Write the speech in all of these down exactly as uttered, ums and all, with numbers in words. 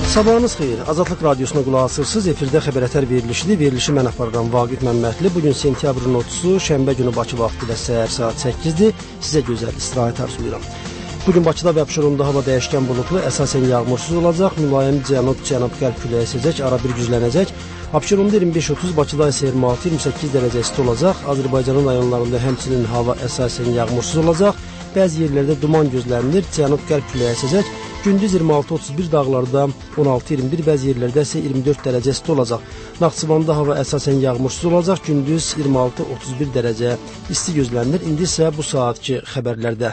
Sabahınız xeyir. Azadlıq Radiosuna qulaq asırsınız. Efirdə xəbər ətər verilişidir. Verilişi mən aparıram Vaqif Məmmədli. Bugün sentyabrın otuzuncu, şənbə günü Bakı vaxtı ilə səhər saat səkkizdir. Sizə gözəl istirahət arzulayıram. Bugün Bakıda və Abşeronda hava dəyişkən buludlu, əsasən yağmursuz olacaq. Mülayim cənub-cənub-qərb küləyi əsəcək, ara bir güclənəcək. Abşeronda iyirmi beş otuz, Bakıda isə iyirmi altı iyirmi səkkiz dərəcə isti olacaq. Azərbaycanın rayonlarında həmçinin hava əsasən yağmursuz olacaq. Bəzi yerlərdə duman gözlənilir, cənub-qərb küləyi əsəcək. Gündüz iyirmi altı otuz bir dağlarda on altı iyirmi bir, bəzi yerlərdə isə iyirmi dörd dərəcə isti olacaq. Naxçıvanda hava əsasən yağmursuz olacaq. Gündüz iyirmi altı otuz bir dərəcə isti gözlənilir. İndi isə bu saatki xəbərlərdə.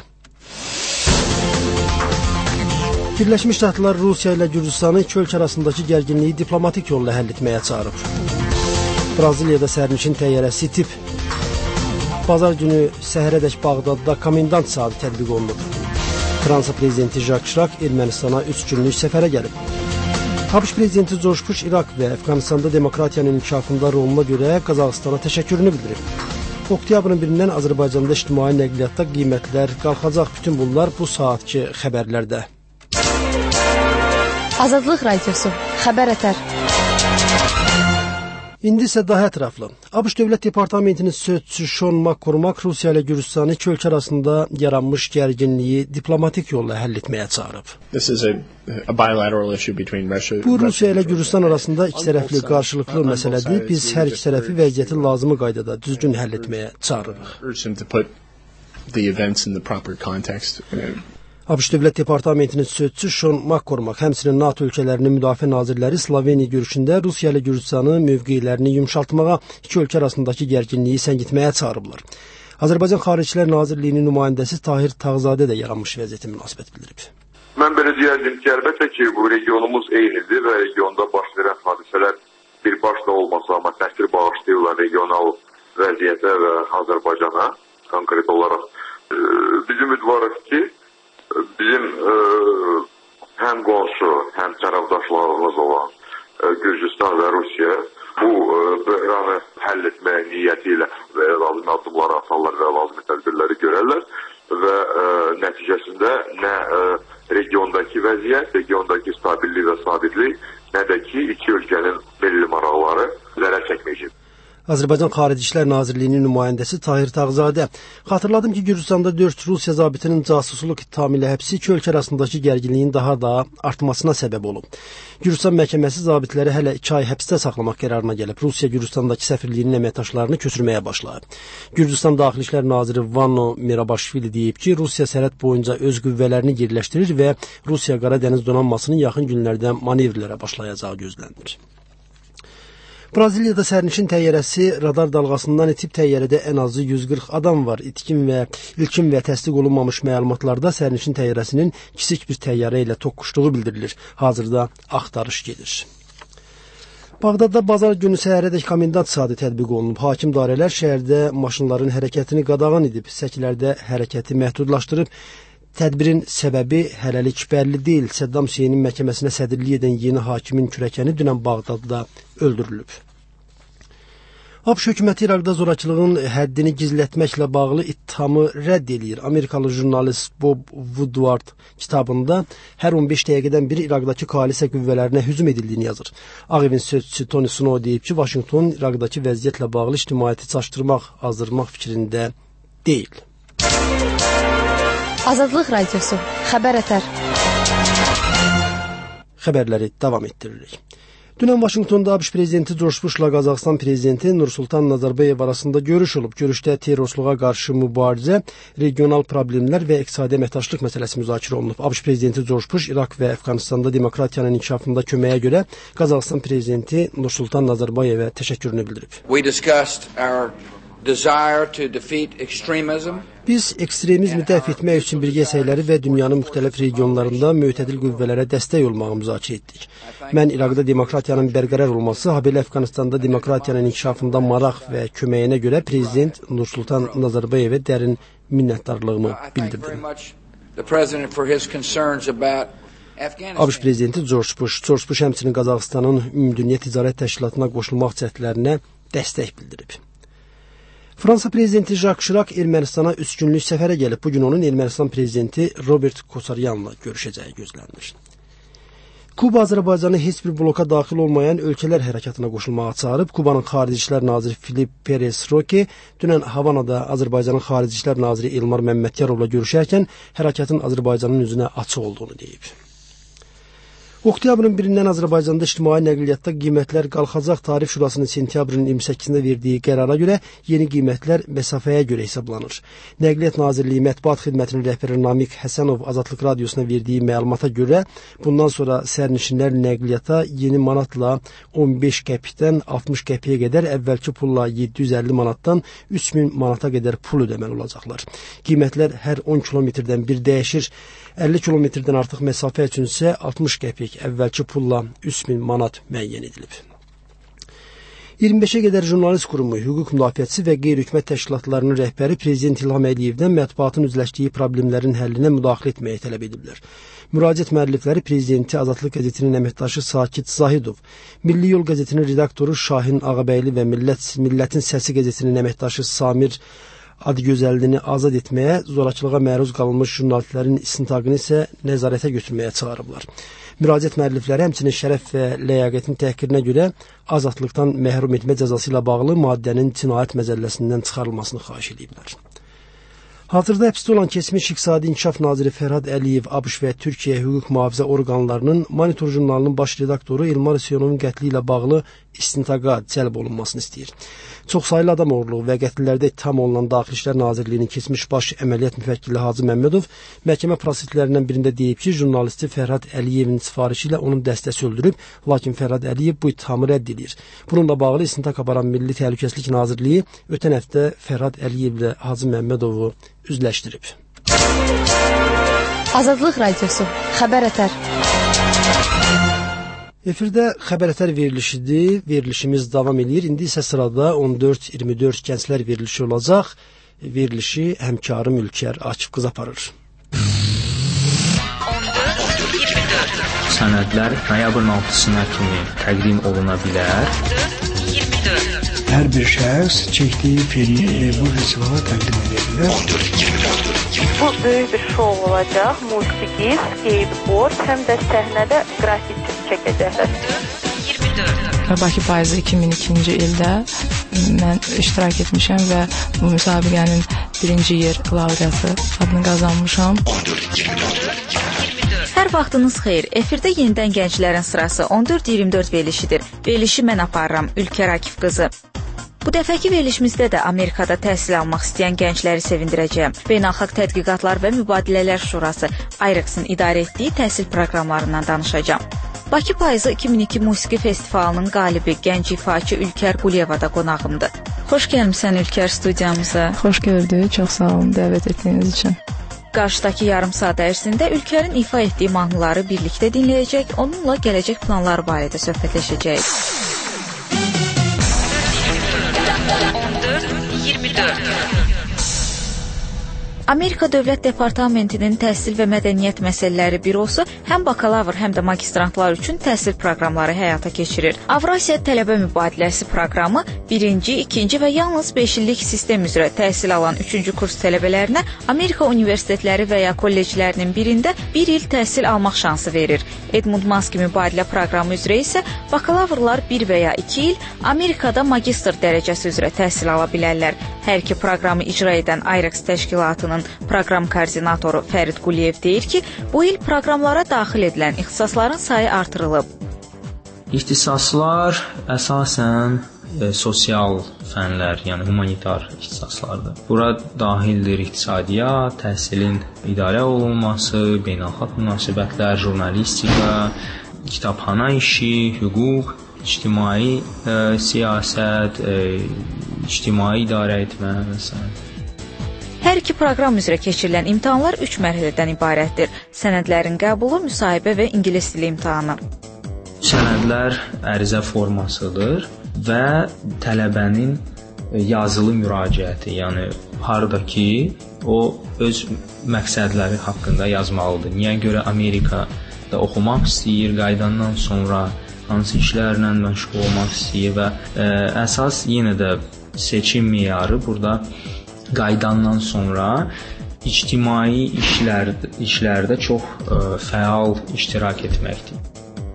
Birləşmiş Ştatlar Rusiya ilə Gürcüstanı iki ölkə arasındakı gərginliyi diplomatik yolla həll etməyə çağırıb. Braziliyada sərnişin təyyarəsi tip. Bazar günü səhərədək Bağdadda komendant saatı tətbiq olunub. Fransa prezidenti Jacques Chirac Ermənistana üç günlük səfərə gəlib. ABŞ prezidenti George Bush İraq və Əfqanistanda demokratiyanın inkişafında roluna görə Qazaxıstana təşəkkürünü bildirib. Oktyabrın birindən Azərbaycanda ictimai nəqliyyatda qiymətlər qalxacaq. Bütün bunlar bu saatki xəbərlərdə. Azadlıq Radiosu, xəbər ətər. İndi isə daha ətraflı. ABŞ Dövlət Departamentinin sözçüsü Sean McCormack Rusiya ilə Gürcüstanı iki ölkə arasında yaranmış gərginliyi diplomatik yolla həll etməyə çağırıb. Bu Rusiya ilə Gürcüstan arasında iki tərəfli qarşılıqlı məsələdir. Biz hər iki tərəfi vəziyyəti lazımi qaydada düzgün həll etməyə çağırırıq. ABŞ Dövlət Departamentinin sözçüsü Sean McCormack həmçinin NATO ölkələrinin müdafiə nazirləri Sloveniya görüşündə Rusiya ilə Gürcüstanın mövqelərini yumşaltmağa iki ölkə arasındakı gərginliyi səngitməyə çağırıblar. Azərbaycan Xaricilər Nazirliyinin nümayəndəsi Tahir Tağzadə də yaranmış vəziyyətə münasibət bildirib. Mən belə deyərdim ki, əlbəttə ki, bu regionumuz eynidir və regionda baş verən hadisələr birbaşla olmasa, amma təsir bağışlayırlar regional vəziyyətə və Azərbaycana konkret olaraq. Bizim ümidvarıq ki, bizim e, həm qonşu, həm tərəfdaşlarımız olan e, Gürcüstan və Rusiya bu e, böhranı həll etməyə niyyəti ilə və lazım addımları atarlar və lazım tədbirləri görərlər və e, nəticəsində nə e, regiondakı vəziyyət, regiondakı stabillik və sabitlik, nə də ki, iki ölkənin milli maraqları zərər çəkməyəcək. Azərbaycan Xarici İşlər Nazirliyinin nümayəndəsi Tahir Tağzadə xatırladım ki, Gürcüstanda dörd Rusiya zabitinin casusluq ittihamı ilə həbsi iki ölkə arasındakı gərginliyin daha da artmasına səbəb olub. Gürcüstan məhkəməsi zabitləri hələ iki ay həbsdə saxlamaq qərarına gəlib. Rusiya Gürcüstandakı səfirliyinin əməkdaşlarını köçürməyə başlayıb. Gürcüstan Daxili İşlər Naziri Vanno Mirabaşvili deyib ki, Rusiya sərhəd boyunca öz qüvvələrini yerləşdirir və Rusiya Qara Dəniz donanmasının yaxın günlərdə manevrlərə başlayacağı gözlənilir. Braziliyada sərnişin təyyarəsi radar dalğasından itib. Təyyarədə ən azı yüz qırx adam var. İtkin və ilkin və təsdiq olunmamış məlumatlarda sərnişin təyyarəsinin kiçik bir təyyarə ilə toqquşduğu bildirilir. Hazırda axtarış gedir. Bağdadda bazar günü səhərədək komendant saatı tətbiq olunub. Hakim dairələr şəhərdə maşınların hərəkətini qadağan edib. Səkilərdə hərəkəti məhdudlaşdırıb. Tədbirin səbəbi hələlik bəlli deyil. Səddam Hüseynin məhkəməsinə sədrlik edən yeni hakimin kürəkəni dünən Bağdadda öldürülüb. ABŞ hökuməti İraqda zorakılığın həddini gizlətməklə bağlı ittihamı rədd edir. Amerikalı jurnalist Bob Woodward kitabında hər on beş dəqiqədən biri İraqdakı koalisiya qüvvələrinə hücum edildiyini yazır. Ağ Evin sözçüsü Tony Snow deyib ki, Vaşinqton İraqdakı vəziyyətlə bağlı ictimaiyyəti çaşdırmaq, azdırmaq fikrində deyil. Azadlıq Radiosu, xəbər ətər. Xəbərləri davam etdiririk. Dünən Vaşinqtonda ABŞ prezidenti George Bushla Qazaxıstan prezidenti Nursultan Nazarbayev arasında görüş olub. Görüşdə terrorçuluğa qarşı mübarizə, regional problemlər və iqtisadi əməkdaşlıq məsələsi müzakirə olunub. ABŞ prezidenti George Bush İraq və Əfqanistanda demokratiyanın inkişafında köməyə görə Qazaxıstan prezidenti Nursultan Nazarbayevə təşəkkürünü bildirib. We discussed our desire to defeat extremism. Biz ekstremizmi dəf etmək üçün birgə səyləri və dünyanın müxtəlif regionlarında mütədil qüvvələrə dəstək olmağı müzakirə etdik. Mən İraqda demokratiyanın bərqərar olması, habelə Əfqanistanda demokratiyanın inkişafında maraq və köməyinə görə prezident Nursultan Nazarbayevə dərin minnətdarlığımı bildirdim. ABŞ prezidenti George Bush, George Bush həmçinin Qazaxıstanın Ümumdünya Ticarət Təşkilatına qoşulmaq cəhdlərinə dəstək bildirib. Fransa prezidenti Jacques Chirac Ermənistana üç günlük səfərə gəlib. Bugün onun Ermənistan prezidenti Robert Kosaryanla görüşəcəyi gözlənilir. Kuba Azərbaycanı heç bir bloka daxil olmayan ölkələr hərəkatına qoşulmağa çağırıb. Kubanın Xarici İşlər Naziri Filip Perez Roque dünən Havanada Azərbaycanın Xarici İşlər Naziri Elmar Məmmədyarovla görüşərkən hərəkatın Azərbaycanın üzünə açıq olduğunu deyib. Oktyabrın birindən Azərbaycanda ictimai nəqliyyatda qiymətlər qalxacaq. Tarif Şurasının sentyabrın iyirmi səkkizində verdiyi qərara görə yeni qiymətlər məsafəyə görə hesablanır. Nəqliyyat Nazirliyi Mətbuat Xidmətinin rəhbəri Namiq Həsənov Azadlıq Radiosuna verdiyi məlumata görə bundan sonra sərnişinlər nəqliyyata yeni manatla on beş qəpikdən altmış qəpiyə qədər, əvvəlki pulla yeddi yüz əlli manatdan üç min manata qədər pul ödəməli olacaqlar. Qiymətlər hər on kilometrdən bir dəyişir. əlli kilometrdən artıq məsafə üçün isə altmış qəpik, əvvəlki pulla üç min manat müəyyən edilib. iyirmi beşə qədər jurnalist qurumu, hüquq müdafiəçisi və qeyri-hökumət təşkilatlarının rəhbəri Prezident İlham Əliyevdən mətbuatın üzləşdiyi problemlərin həllinə müdaxilə etməyi tələb ediblər. Müraciət müəllifləri Prezidenti Azadlıq qəzetinin əməkdaşı Sakit Zahidov, Milli Yol qəzetinin redaktoru Şahin Ağabəyli və Millət, Millətin Səsi qəzetinin əməkdaşı Samir Adıgözəllini azad etməyə, zorakılığa məruz qalınmış jurnalistlərin istintaqını isə nəzarətə götürməyə çağırıblar. Müraciət müəllifləri həmçinin şərəf və ləyaqətin təhqirinə görə azadlıqdan məhrum etmə cəzası ilə bağlı maddənin cinayət məcəlləsindən çıxarılmasını xahiş ediblər. Hazırda həbsdə olan keçmiş İqtisadi İnkişaf Naziri Fərhad Əliyev ABŞ və Türkiyə hüquq mühafizə orqanlarının Monitor jurnalının baş redaktoru Elmar Hüseynovun qətli ilə bağlı istintaqa cəlb olunmasını istəyir. Çoxsaylı adam oğurluğu və qətllərdə ittiham olunan Daxili İşlər Nazirliyinin keçmiş baş əməliyyat müvəkkili Hacı Məmmədov məhkəmə proseslərindən birində deyib ki, jurnalisti Fərhad Əliyevin sifarişi ilə onun dəstəsi öldürüb, lakin Fərhad Əliyev bu ittihamı rədd edir. Bununla bağlı istintaq aparan Milli Təhlükəsizlik Nazirliyi ötən həftə Fərhad Əliyevlə Hacı Məmmədovu üzləşdirib. Azadlıq Radiosu, Xəbər Ətər. Efirdə Xəbər Ətər verilişidir. Verilişimiz davam edir. İndi isə sırada on dörd iyirmi dörd gənclər verilişi olacaq. Verilişi həmkarım Ülkər Akif qız aparır. Sənədlər noyabrın altısına kimi təqdim oluna bilər. Hər bir şəxs çəkdiyi filmi bu festivala təqdim edə bilər. Bu böyük bir şou olacaq. Musiqi, skateboard, həm də səhnədə qrafiti çəkəcəklər. Bakı payızı iki min ikinci ildə mən iştirak etmişəm və bu müsabiqənin birinci yer laureatı adını qazanmışam. Hər vaxtınız xeyir. Efirdə yenidən gənclərin sırası on dörd iyirmi dörd verilişidir. Verilişi mən aparıram, Ülkər Akif qızı. Bu dəfəki verilişimizdə də Amerikada təhsil almaq istəyən gəncləri sevindirəcəyəm. Beynəlxalq Tədqiqatlar və Mübadilələr Şurası I R E X-in idarə etdiyi təhsil proqramlarından danışacağam. Bakı payızı iki min iki musiqi festivalının qalibi gənc ifaçı Ülkər Quliyeva da qonağımdır. Xoş gəlmisən Ülkər studiyamıza. Xoş gördük, çox sağ olun dəvət etdiyiniz üçün. Qarşıdakı yarım saat ərzində Ülkərin ifa etdiyi mahnıları birlikdə dinləyəcək, onunla gələcək planları barədə söhbətləşəcəyik. on dörd iyirmi dörd Amerika Dövlət Departamentinin Təhsil və Mədəniyyət Məsələləri Bürosu həm bakalavr, həm də magistrantlar üçün təhsil proqramları həyata keçirir. Avrasiya Tələbə Mübadiləsi proqramı birinci, ikinci və yalnız beş illik sistem üzrə təhsil alan üçüncü kurs tələbələrinə Amerika universitetləri və ya kolleclərinin birində bir il təhsil almaq şansı verir. Edmund Maski mübadilə proqramı üzrə isə bakalavrlar bir və ya iki il Amerikada magistr dərəcəsi üzrə təhsil ala bilərlər. Hər iki proqramı icra edən I R E X təşkilatının proqram koordinatoru Fərid Quliyev deyir ki, bu il proqramlara daxil edilən ixtisasların sayı artırılıb. İxtisaslar əsasən e, sosial fənlər, yəni humanitar ixtisaslardır. Bura daxildir iqtisadiyyat, təhsilin idarə olunması, beynəlxalq münasibətlər, jurnalistika, kitabxana işi, hüquq, ictimai e, siyasət, e, ictimai idarə etmə və s. Hər iki proqram üzrə keçirilən imtahanlar üç mərhələdən ibarətdir. Sənədlərin qəbulu, müsahibə və ingilis dili imtahanı. Sənədlər ərizə formasıdır və tələbənin yazılı müraciəti, yəni harda ki, o öz məqsədləri haqqında yazmalıdır. Niyə görə Amerikada oxumaq istəyir, qaydandan sonra hansı işlərlə məşğul olmaq istəyir və ə, əsas yenə də seçim meyarı burada qaydandan sonra ictimai işlər, işlərdə çox ə, fəal iştirak etməkdir.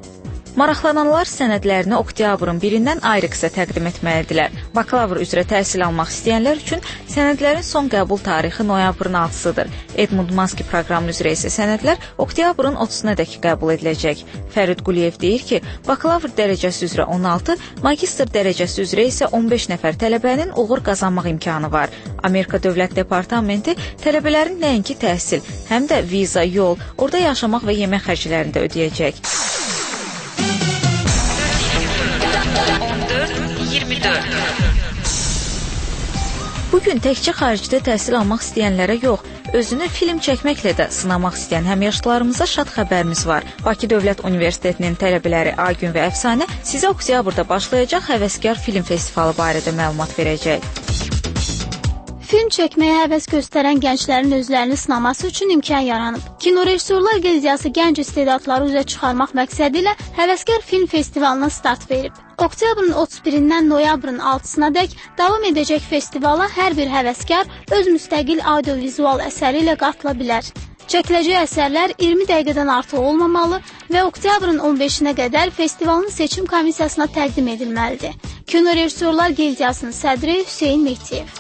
Maraqlananlar sənədlərini oktyabrın birindən ayrı-qısa təqdim etməlidirlər. Bakalavr üzrə təhsil almaq istəyənlər üçün sənədlərin son qəbul tarixi noyabrın altısıdır. Edmund Maski proqramı üzrə isə sənədlər oktyabrın otuzuna-dək qəbul ediləcək. Fərid Quliyev deyir ki, bakalavr dərəcəsi üzrə on altı, magistr dərəcəsi üzrə isə on beş nəfər tələbənin uğur qazanmaq imkanı var. Amerika Dövlət Departamenti tələbələrin nəinki təhsil, həm də viza, yol, orada yaşamaq və yemək xərclərini də ödəyəcək. Bugün təkcə xaricdə təhsil almaq istəyənlərə yox, özünü film çəkməklə də sınamaq istəyən həmyaşlılarımıza şad xəbərimiz var. Bakı Dövlət Universitetinin tələbələri Aygün və Əfsanə sizə oktyabrda başlayacaq Həvəskar Film Festivalı barədə məlumat verəcək. Film çəkməyə həvəs göstərən gənclərin özlərini sınaması üçün imkan yaranıb. Kinorejissorlar Gildiyası gənc istedadları üzə çıxarmaq məqsədi ilə Həvəskar Film Festivalına start verib. Oktyabrın otuz birindən noyabrın altısına-dək davam edəcək festivala hər bir həvəskar öz müstəqil audiovizual əsəri ilə qatıla bilər. Çəkiləcək əsərlər iyirmi dəqiqədən artıq olmamalı və oktyabrın on beşinə qədər festivalın seçim komissiyasına təqdim edilməlidir. Kinorejissorlar Gildiyasının sədri Hüseyn Mehdiyev.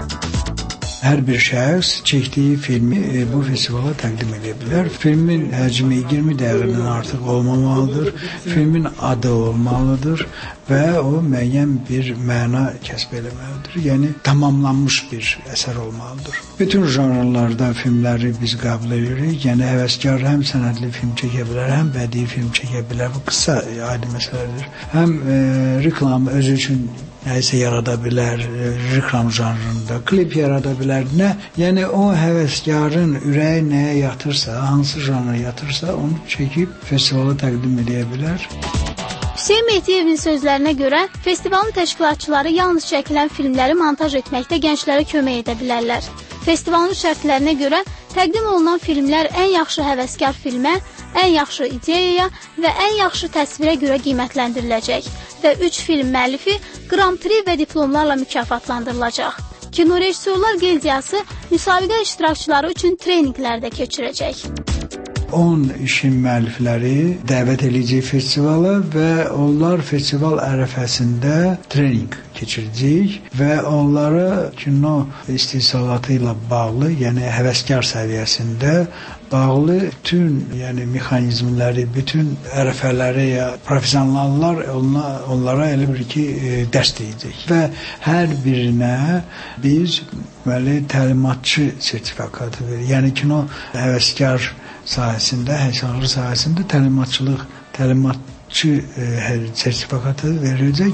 Hər bir şəxs çəkdiyi filmi e, bu festivala təqdim edə bilər. Filmin həcmi iyirmi dəqiqədən artıq olmamalıdır. Filmin adı olmalıdır və o müəyyən bir məna kəsb etməlidir. Yəni tamamlanmış bir əsər olmalıdır. Bütün janrlarda filmləri biz qəbul edirik. Yəni həvəskar həm sənədli film çəkə bilər, həm bədii film çəkə bilər. Bu qısa adi məsələdir. Həm e, reklam özü üçün nəyisə yarada bilər, reklam janrında, klip yarada bilər, nə? Yəni o həvəskarın ürəyi nəyə yatırsa, hansı janra yatırsa, onu çəkib festivala təqdim edə bilər. Hüseyn Mehdiyevin sözlərinə görə, festivalın təşkilatçıları yalnız çəkilən filmləri montaj etməkdə gənclərə kömək edə bilərlər. Festivalın şərtlərinə görə təqdim olunan filmlər ən yaxşı həvəskar filmə, ən yaxşı ideyaya və ən yaxşı təsvirə görə qiymətləndiriləcək və üç film müəllifi Grand Prix və diplomlarla mükafatlandırılacaq. Kinorejissorlar Gildiyası müsabiqə iştirakçıları üçün treninqlər də keçirəcək. on işin müəllifləri dəvət edəcək festivala və onlar festival ərəfəsində trening keçirəcək və onlara kino istehsalatı ilə bağlı, yəni həvəskar səviyyəsində bağlı bütün, yəni mexanizmləri, bütün ərəfələri ya professionallar onlara, onlara elə bir ki e, dərs deyəcək və hər birinə biz deməli təlimatçı sertifikatı verir. Yəni kino həvəskar sahəsində, həvəskarlıq sahəsində təlimatçılıq, təlimatçı e, sertifikatı veriləcək.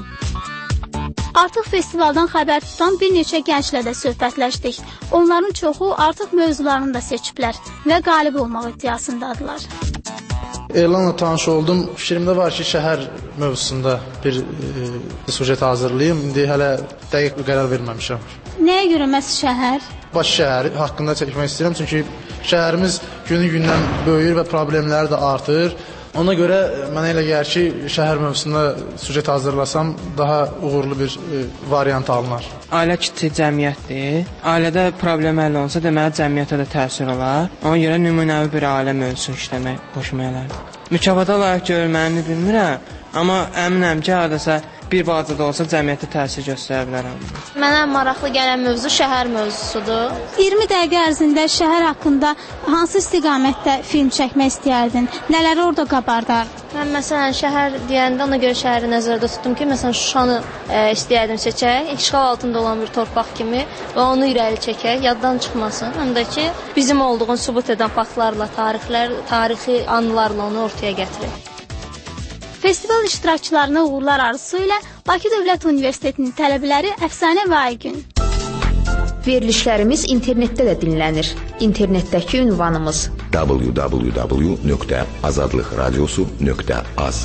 Artıq festivaldan xəbər tutan bir neçə gənclə də söhbətləşdik. Onların çoxu artıq mövzularını da seçiblər və qalib olmaq iddiasındadırlar. Elanla tanış oldum. Fikrimdə var ki, şəhər mövzusunda bir e, sujet hazırlayayım. İndi hələ dəqiq bir qərar verməmişəm. Nəyə görə məhz şəhər? Bakı şəhəri haqqında çəkmək istəyirəm, çünki şəhərimiz günü-gündən böyüyür və problemləri də artır. Ona görə mənə elə gəlir ki, şəhər mövzusunda sujet hazırlasam daha uğurlu bir e, variant alınar. Ailə kiçik cəmiyyətdir. Ailədə problem həll olunsa, deməli cəmiyyətə də təsir olar. Ona görə nümunəvi bir ailə mövzusu işləmək xoşuma gələr. Mükafat olaraq görülməyini bilmirəm, amma əminəm ki, hardasa bir balaca da olsa cəmiyyətə təsir göstərə bilərəm. Mənə maraqlı gələn mövzu şəhər mövzusudur. iyirmi dəqiqə ərzində şəhər haqqında hansı istiqamətdə film çəkmək istəyərdin? Nələri orada qabardar? Mən məsələn şəhər deyəndə ona görə şəhəri nəzərdə tutdum ki, məsələn Şuşanı e, istəyərdim çəkək, işğal altında olan bir torpaq kimi və onu irəli çəkək, yaddan çıxmasın. Həm də ki, bizim olduğunu sübut edən faktlarla, tarixlər, tarixi anılarla onu ortaya gətirir. Festival iştirakçılarına uğurlar arzusu ilə Bakı Dövlət Universitetinin tələbələri Əfsanə və Aygün. Verilişlərimiz internetdə də dinlənir. İnternetdəki ünvanımız w w w nöqtə azadlıq radiosu nöqtə az.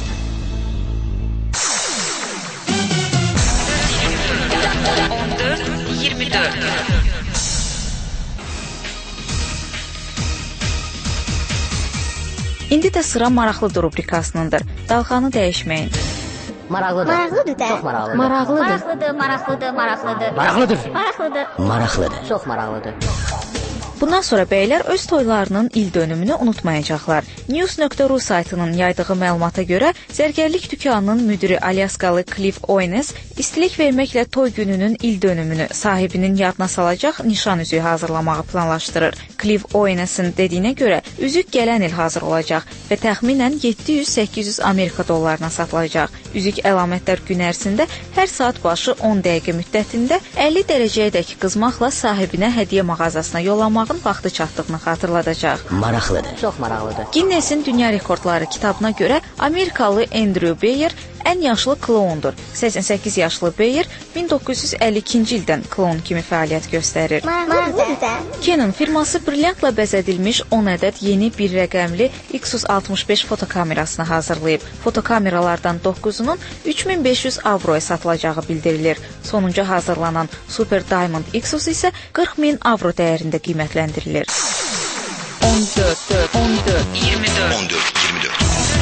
İndi də sıra maraqlıdır rubrikasınındır. Dalğanı dəyişməyin. Maraqlıdır. Maraqlıdır da. Çox maraqlıdır. Maraqlıdır, maraqlıdır, maraqlıdır. Maraqlıdır. Maraqlıdır. Maraqlıdır. Çox maraqlıdır. Bundan sonra bəylər öz toylarının il dönümünü unutmayacaqlar. News nöqtə ru saytının yaydığı məlumata görə zərgərlik dükanının müdiri Alyaskalı Cliff Oynes istilik verməklə toy gününün il dönümünü sahibinin yadına salacaq nişan üzüyü hazırlamağı planlaşdırır. Cliff Oynes'in dediyinə görə üzük gələn il hazır olacaq və təxminən yeddi yüz səkkiz yüz Amerika dollarına satılacaq. Üzük əlamətlər gün ərzində hər saat başı on dəqiqə müddətində əlli dərəcəyədək qızmaqla sahibinə hədiyyə mağazasına yollamağın vaxtı çatdığını xatırladacaq. Maraqlıdır, çox maraqlıdır. Guinness-in Dünya Rekordları kitabına görə Amerikalı Andrew Beyer ən yaşlı kloundur. səksən səkkiz yaşlı Beyer min doqquz yüz əlli ikinci ildən kloun kimi fəaliyyət göstərir. Canon firması brilyantla bəzədilmiş on ədəd yeni bir rəqəmli Xus altmış beş fotokamerasını hazırlayıb. Fotokameralardan doqquzunun üç min beş yüz avroya satılacağı bildirilir. Sonuncu hazırlanan Super Diamond Xus isə qırx min avro dəyərində qiymətləndirilir. on dörd, on dörd, iyirmi dörd. on dörd, iyirmi dörd.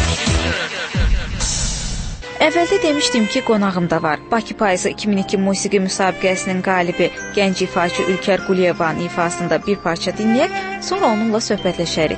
Əvvəldə demişdim ki, qonağım da var. Bakı Payızı iki min iki musiqi müsabiqəsinin qalibi gənc ifaçı Ülker Quliyevanın ifasında bir parça dinləyək, sonra onunla söhbətləşərik.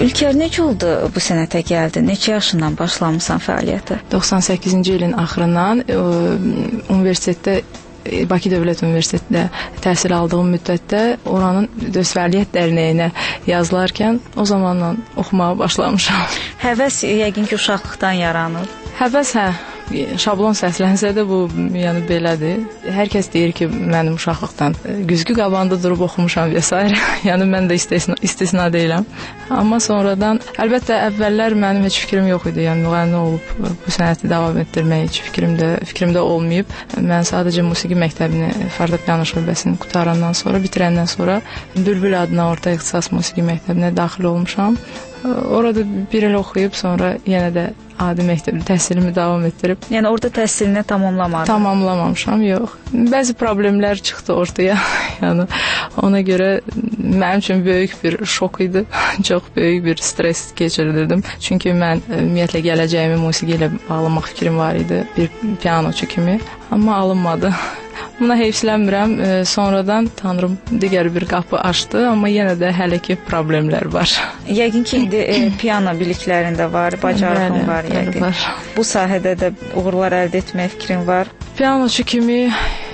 Ülker necə oldu bu sənətə gəldi? Neçə yaşından başlamısan fəaliyyətə? doxsan səkkizinci ilin axırından ə, universitetdə Bakı Dövlət Universitetində təhsil aldığım müddətdə oranın Dösvərliyyət Dərnəyinə yazılarkən o zamandan oxumağa başlamışam. Həvəs yəqin ki, uşaqlıqdan yaranır. Həvəs, hə. Şablon səslənsə də bu yəni belədir. Hər kəs deyir ki, mənim uşaqlıqdan güzgü qabağında durub oxumuşam və s. yəni mən də istisna, istisna deyiləm. Amma sonradan, əlbəttə əvvəllər mənim heç fikrim yox idi. Yəni müğənni olub bu sənəti davam etdirmək heç fikrimdə, fikrimdə olmayıb. Mən sadəcə musiqi məktəbini, fortepiano şöbəsini qutarandan sonra, bitirəndən sonra Bülbül adına orta ixtisas musiqi məktəbinə daxil olmuşam. Orada bir il oxuyub, sonra yenə də adi məktəbdə təhsilimi davam etdirib. Yəni orada təhsilini tamamlamadın? Tamamlamamışam, yox. Bəzi problemlər çıxdı ortaya. yəni ona görə mənim üçün böyük bir şok idi. Çox böyük bir stres keçirdirdim. Çünki mən ümumiyyətlə gələcəyimi musiqi ilə bağlamaq fikrim var idi, bir pianoçu kimi. Amma alınmadı. Buna heyfslənmirəm. E, sonradan Tanrım digər bir qapı açdı, amma yenə də hələ ki problemlər var. Yəqin ki, indi e, piano biliklərində var, bacarığın var yəqin. Var. Bu sahədə də uğurlar əldə etmək fikrin var. Pianoçu kimi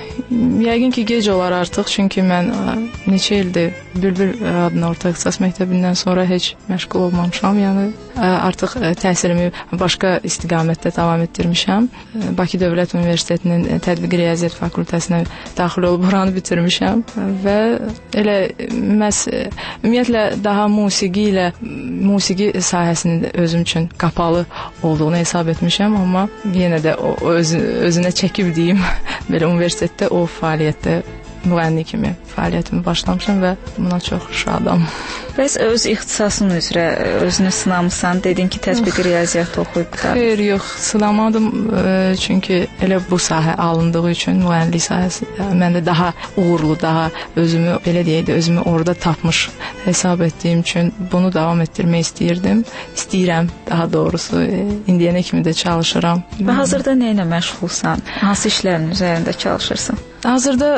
yəqin ki, gec olar artıq, çünki mən neçə ildir Bülbül adına orta ixtisas məktəbindən sonra heç məşğul olmamışam. Yəni artıq təhsilimi başqa istiqamətdə davam etdirmişəm. Bakı Dövlət Universitetinin Tətbiqi Riyaziyyat fakültəsinə daxil olub oranı bitirmişəm və elə məhz ümumiyyətlə daha musiqi ilə musiqi sahəsinin özüm üçün qapalı olduğunu hesab etmişəm, amma yenə də o öz, özünə çəkib deyim belə universitetdə o fəaliyyətdə müğənni kimi fəaliyyətimi başlamışam və buna çox şadam. Bəs öz ixtisasın üzrə özünü sınamısan, dedin ki, tətbiqi riyaziyyat oxuyub da. Xeyr, yox, sınamadım, çünki elə bu sahə alındığı üçün müğənnilik sahəsi məndə daha uğurlu, daha özümü belə deyək də özümü orada tapmış hesab etdiyim üçün bunu davam etdirmək istəyirdim. İstəyirəm, daha doğrusu indiyənə kimi də çalışıram. Və hazırda nə ilə məşğulsan? Hansı işlərin üzərində çalışırsan? Hazırda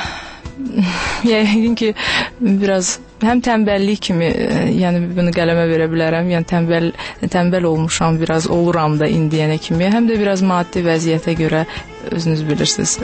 yəqin ki, biraz həm tənbəllik kimi, yəni bunu qələmə verə bilərəm, yəni tənbəl, tənbəl olmuşam, biraz oluram da indiyənə kimi, həm də biraz maddi vəziyyətə görə, özünüz bilirsiniz,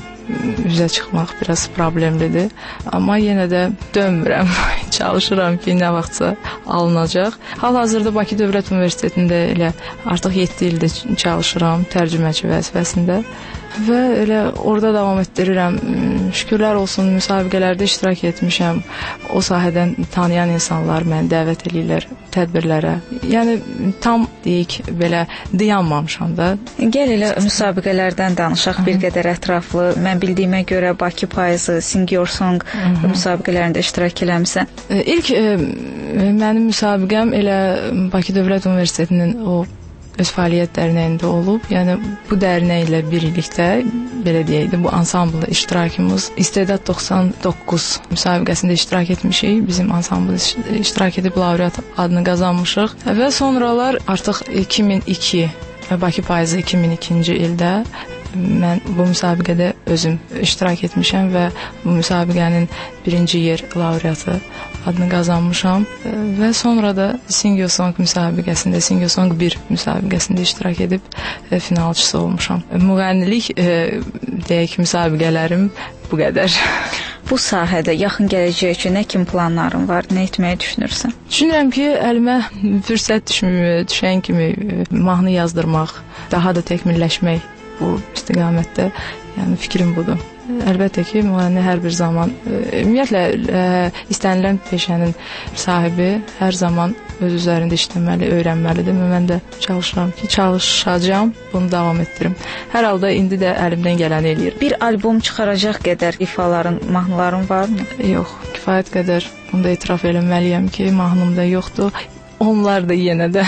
üzə çıxmaq biraz problemlidir, amma yenə də dönmürəm, çalışıram ki, nə vaxtsa alınacaq. Hal-hazırda Bakı Dövlət Universitetində elə artıq yeddi ildir çalışıram tərcüməçi vəzifəsində. Və elə orada davam etdirirəm. Şükürlər olsun, müsabiqələrdə iştirak etmişəm. O sahədən tanıyan insanlar məni dəvət edirlər tədbirlərə. Yəni tam deyək belə dayanmamışam da. Gəl elə müsabiqələrdən danışaq bir qədər ətraflı. Mən bildiyimə görə Bakı payızı, Sing Your Song müsabiqələrində iştirak eləmisən. İlk e, mənim müsabiqəm elə Bakı Dövlət Universitetinin o öz fəaliyyət dərnəyində olub. Yəni bu dərnəklə birlikdə belə deyək də bu ansamblda iştirakımız İstedad doxsan doqquz müsabiqəsində iştirak etmişik. Bizim ansambl iştirak edib laureat adını qazanmışıq və sonralar artıq iki min iki Bakı payızı iki min ikinci ildə mən bu müsabiqədə özüm iştirak etmişəm və bu müsabiqənin birinci yer laureatı adını qazanmışam və sonra da Sing Your Song müsabiqəsində, Sing Your Song bir müsabiqəsində iştirak edib e, finalçısı olmuşam. Müğənnilik e, deyək müsabiqələrim bu qədər. Bu sahədə yaxın gələcək üçün nə kimi planların var, nə etməyi düşünürsən? Düşünürəm ki, əlimə fürsət düşmür, düşən kimi mahnı yazdırmaq, daha da təkmilləşmək bu istiqamətdə, yəni fikrim budur. Əlbəttə ki, müğənni hər bir zaman, ümumiyyətlə istənilən peşənin sahibi hər zaman öz üzərində işləməli, öyrənməlidir. Mən də çalışıram ki, çalışacağam, bunu davam etdirim. Hər halda indi də əlimdən gələni eləyirəm. Bir albom çıxaracaq qədər ifaların, mahnıların varmı? Yox, kifayət qədər. Bunu da etiraf eləməliyəm ki, mahnımda yoxdur. Onlar da yenə də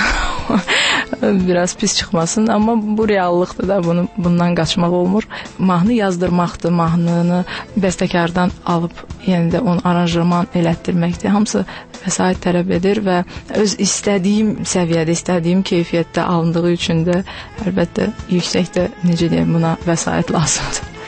biraz pis çıxmasın, amma bu reallıqdır da, bunu, bundan qaçmaq olmur. Mahnı yazdırmaqdır, mahnını bəstəkardan alıb yenə də onu aranjman elətdirməkdir. Hamısı vəsait tələb edir və öz istədiyim səviyyədə, istədiyim keyfiyyətdə alındığı üçün də əlbəttə yüksəkdə, necə deyəm, buna vəsait lazımdır.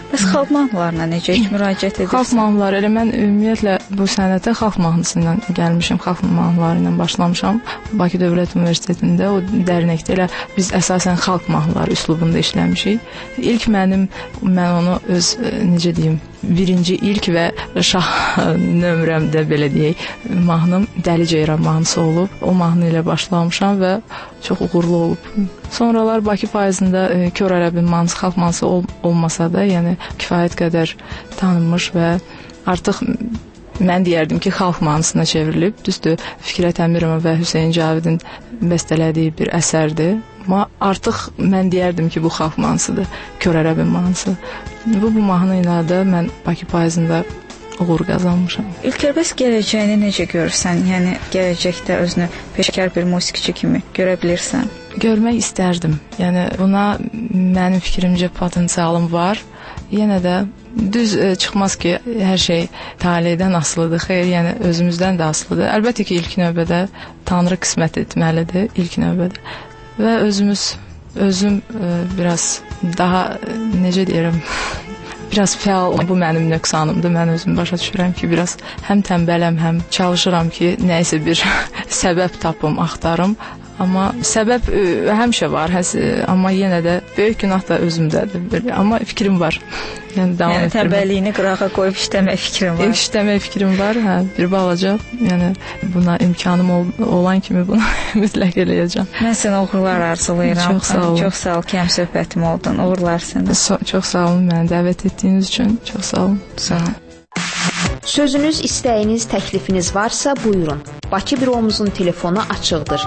Bəs xalq mahnılarına necə heç müraciət edirsən? Xalq mahnıları, elə mən ümumiyyətlə bu sənətə xalq mahnısı ilə gəlmişəm, xalq mahnıları ilə başlamışam. Bakı Dövlət Universitetində o dərnəkdə elə biz əsasən xalq mahnıları üslubunda işləmişik. İlk mənim, mən onu öz, necə deyim, birinci ilk və şah nömrəmdə belə deyək, mahnım Dəli Ceyran mahnısı olub. O mahnı ilə başlamışam və çox uğurlu olub. Sonralar Bakı payızında e, Kör Ərəbin mahnısı, xalq mahnısı ol, olmasa da, yəni kifayət qədər tanınmış və artıq mən deyərdim ki, xalq mahnısına çevrilib. Düzdür, Fikrət Əmirova və Hüseyn Cavidin bəstələdiyi bir əsərdir. Amma artıq mən deyərdim ki, bu xalq mahnısıdır, Kör Ərəbin mahnısı. Bu, bu mahnı ilə də mən Bakı payızında uğur qazanmışam. İlker, bəs gələcəyini necə görürsən? Yəni, gələcəkdə özünü peşəkar bir musiqiçi kimi görə bilirsən? Görmək istərdim. Yəni, buna mənim fikrimcə potensialım var. Yenə də düz e, çıxmaz ki, hər şey taleydən asılıdır, xeyr, yəni özümüzdən də asılıdır. Əlbəttə ki, ilk növbədə Tanrı qismət etməlidir, ilk növbədə. Və özümüz, özüm e, biraz daha, e, necə deyirəm, biraz fəal, bu mənim nöqsanımdır. Mən özüm başa düşürəm ki, biraz həm tənbələm, həm çalışıram ki, nəysə bir səbəb tapım, axtarım. Amma səbəb ə, həmişə var, həs, amma yenə də böyük günah da özümdədir. Amma fikrim var. Yəni, yəni tənbəlliyini qırağa qoyub işləmək fikrim var. İşləmək fikrim var, hə, bir balaca. Yəni buna imkanım ol, olan kimi bunu mütləq eləyəcəm. Mən sənə uğurlar arzulayıram. Çox sağ olun. Çox sağ ol ki, həm söhbətim oldun. Uğurlar sənə. So, çox sağ olun məni dəvət etdiyiniz üçün. Çox sağ olun. Sağ olun. Sözünüz, istəyiniz, təklifiniz varsa buyurun. Bakı büromuzun telefonu açıqdır.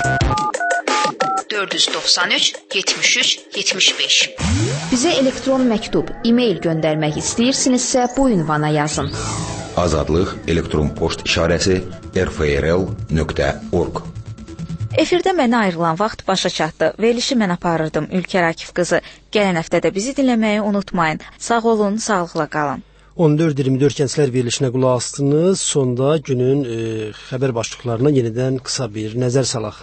dörd yüz doxsan üç yetmiş üç yetmiş beş. Bizə elektron məktub, e-mail göndərmək istəyirsinizsə bu ünvana yazın. Azadlıq elektron poçt işarəsi r f r l nöqtə org. Efirdə mənə ayrılan vaxt başa çatdı. Verilişi mən aparırdım, Ülker Akif qızı. Gələn həftə də bizi dinləməyi unutmayın. Sağ olun, sağlıqla qalın. on dörd iyirmi dörd Gənclər verilişinə qulaq asdınız. Sonda günün e, xəbər başlıqlarına yenidən qısa bir nəzər salaq.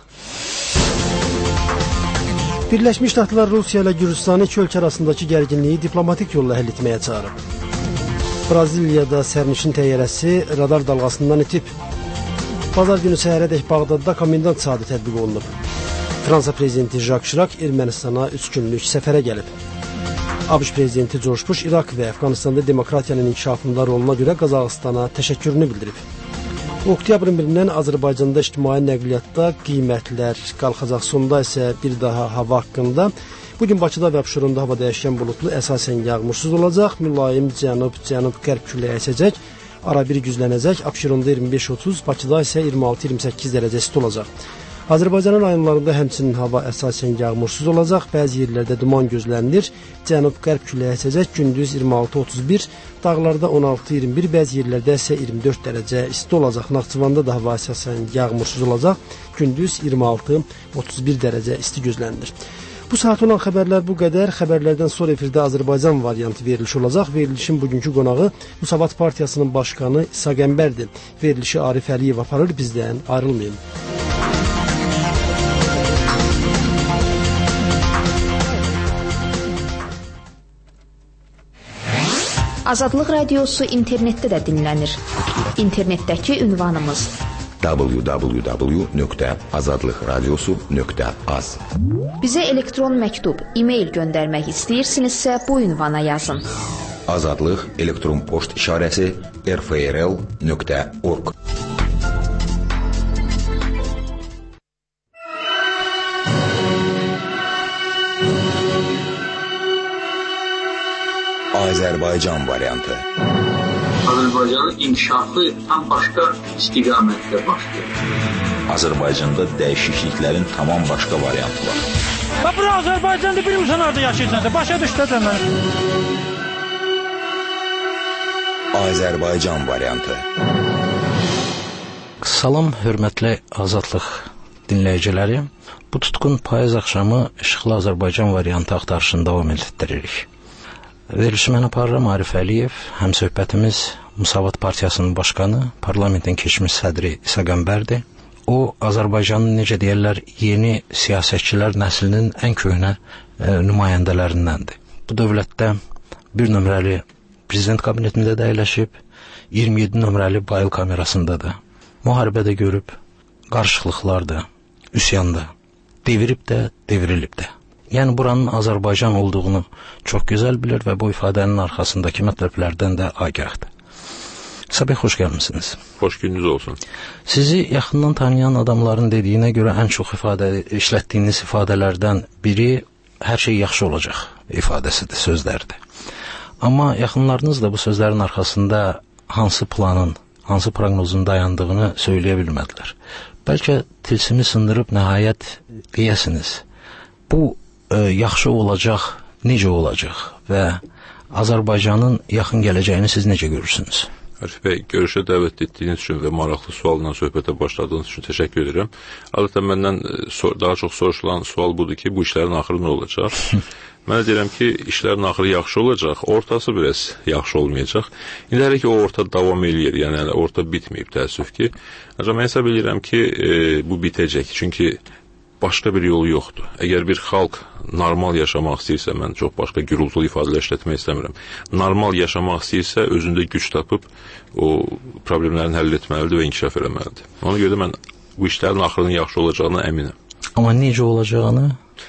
Birləşmiş Ştatlar Rusiya ilə Gürcüstanı iki ölkə arasındakı gərginliyi diplomatik yolla həll etməyə çağırıb. Braziliyada sərnişin təyyarəsi radar dalğasından itib. Bazar günü səhərədək Bağdadda komendant saatı tətbiq olunub. Fransa prezidenti Jacques Chirac Ermənistana üç günlük səfərə gəlib. ABŞ prezidenti George Bush İraq və Əfqanistanda demokratiyanın inkişafında roluna görə Qazaxıstana təşəkkürünü bildirib. Oktyabrın birindən Azərbaycanda ictimai nəqliyyatda qiymətlər qalxacaq. Sonda isə bir daha hava haqqında. Bugün Bakıda və Abşeronda hava dəyişkən buludlu, əsasən yağmursuz olacaq. Mülayim cənub-cənub qərb küləyi əsəcək. Ara bir güclənəcək. Abşeronda iyirmi beş otuz, Bakıda isə iyirmi altı iyirmi səkkiz dərəcə isti olacaq. Azərbaycanın rayonlarında həmçinin hava əsasən yağmursuz olacaq. Bəzi yerlərdə duman gözlənilir. Cənub-qərb küləyi əsəcək. Gündüz iyirmi altı otuz bir, dağlarda on altı iyirmi bir, bəzi yerlərdə isə iyirmi dörd dərəcə isti olacaq. Naxçıvanda da hava əsasən yağmursuz olacaq. Gündüz iyirmi altı otuz bir dərəcə isti gözlənilir. Bu saat olan xəbərlər bu qədər. Xəbərlərdən sonra efirdə Azərbaycan variantı veriliş olacaq. Verilişin bugünkü qonağı Müsavat Partiyasının başqanı İsa Qəmbərdir. Verilişi Arif Əliyev aparır, bizdən ayrılmayın. Azadlıq Radiosu internetdə də dinlənir. İnternetdəki ünvanımız w w w nöqtə azadlıq radiosu nöqtə az. Bizə elektron məktub, e-mail göndərmək istəyirsinizsə bu ünvana yazın. Azadlıq elektron poçt işarəsi r f r l nöqtə org. Azərbaycan variantı. Azərbaycanın inkişafı tam başqa istiqamətdə başlayır. Azərbaycanda dəyişikliklərin tamam başqa variantı var. Bax, bura Azərbaycanda bilmirsən orada yaşayırsansa, başa düşdü də mən. Azərbaycan variantı. Salam, hörmətli Azadlıq dinləyiciləri. Bu tutqun payız axşamı İşıqlı Azərbaycan variantı axtarışını davam etdiririk. Verilişi mən aparıram, Arif Əliyev. Həm söhbətimiz Müsavat Partiyasının başqanı, parlamentin keçmiş sədri İsa Qəmbərdir. O, Azərbaycanın, necə deyərlər, yeni siyasətçilər nəslinin ən köhnə e, nümayəndələrindəndir. Bu dövlətdə bir nömrəli prezident kabinetində də əyləşib, iyirmi yeddi nömrəli Bayıl kamerasında da, müharibədə görüb, qarışıqlıqlarda, üsyanda, devirib də, devrilib də. Yəni buranın Azərbaycan olduğunu çox gözəl bilir və bu ifadənin arxasındakı mətləblərdən də agahdır. Sabih, xoş gəlmisiniz. Xoş gününüz olsun. Sizi yaxından tanıyan adamların dediyinə görə ən çox ifadə işlətdiyiniz ifadələrdən biri hər şey yaxşı olacaq ifadəsidir, sözlərdir. Amma yaxınlarınız da bu sözlərin arxasında hansı planın, hansı proqnozun dayandığını söyləyə bilmədilər. Bəlkə tilsimi sındırıb nəhayət deyəsiniz. Bu e, yaxşı olacaq, necə olacaq və Azərbaycanın yaxın gələcəyini siz necə görürsünüz? Arif bəy, görüşə dəvət etdiyiniz üçün və maraqlı sualla söhbətə başladığınız üçün təşəkkür edirəm. Adətən məndən daha çox soruşulan sual budur ki, bu işlərin axırı nə olacaq? Mən deyirəm ki, işlərin axırı yaxşı olacaq, ortası biraz yaxşı olmayacaq. İndi hələ ki, o orta davam eləyir, yəni orta bitməyib, təəssüf ki. Ancaq mən hesab edirəm ki, e, bu bitəcək, çünki başqa bir yolu yoxdur. Əgər bir xalq normal yaşamaq istəyirsə, mən çox başqa gürültülü ifadələr işlətmək istəmirəm. Normal yaşamaq istəyirsə, özündə güc tapıb o problemlərini həll etməlidir və inkişaf eləməlidir. Ona görə də mən bu işlərin axırının yaxşı olacağına əminəm. Amma necə olacağını?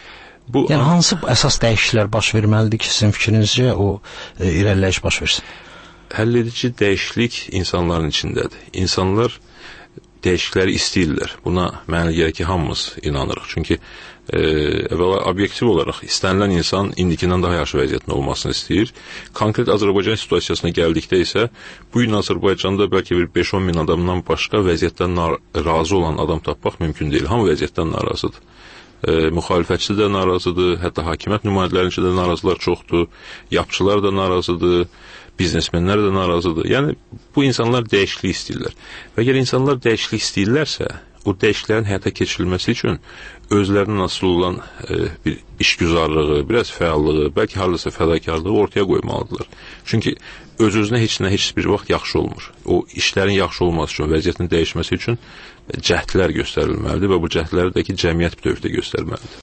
Bu, yəni hansı əsas dəyişikliklər baş verməlidir ki, sizin fikrinizcə o e, irəliləyiş baş versin? Həll edici dəyişiklik insanların içindədir. İnsanlar dəyişiklikləri istəyirlər. Buna mənə gəlir ki, hamımız inanırıq. Çünki e, əvvəla obyektiv olaraq istənilən insan indikindən daha yaxşı vəziyyətin olmasını istəyir. Konkret Azərbaycan situasiyasına gəldikdə isə bu gün Azərbaycanda bəlkə bir beş on min adamdan başqa vəziyyətdən razı olan adam tapmaq mümkün deyil. Hamı vəziyyətdən narazıdır. E, müxalifətçi də narazıdır, hətta hakimiyyət nümayəndələrinçə də narazılar çoxdur, yapçılar da narazıdır, biznesmenlər də narazıdır. Yəni, bu insanlar dəyişiklik istəyirlər. Və əgər insanlar dəyişiklik istəyirlərsə, o dəyişikliklərin həyata keçirilməsi üçün özlərindən asılı olan e, bir işgüzarlığı, biraz fəallığı, bəlkə hardasa fədakarlığı ortaya qoymalıdırlar. Çünki öz-özünə heç nə heç bir vaxt yaxşı olmur. O işlərin yaxşı olması üçün, vəziyyətin dəyişməsi üçün cəhdlər göstərilməlidir və bu cəhdləri də ki, cəmiyyət bütövlükdə göstərməlidir.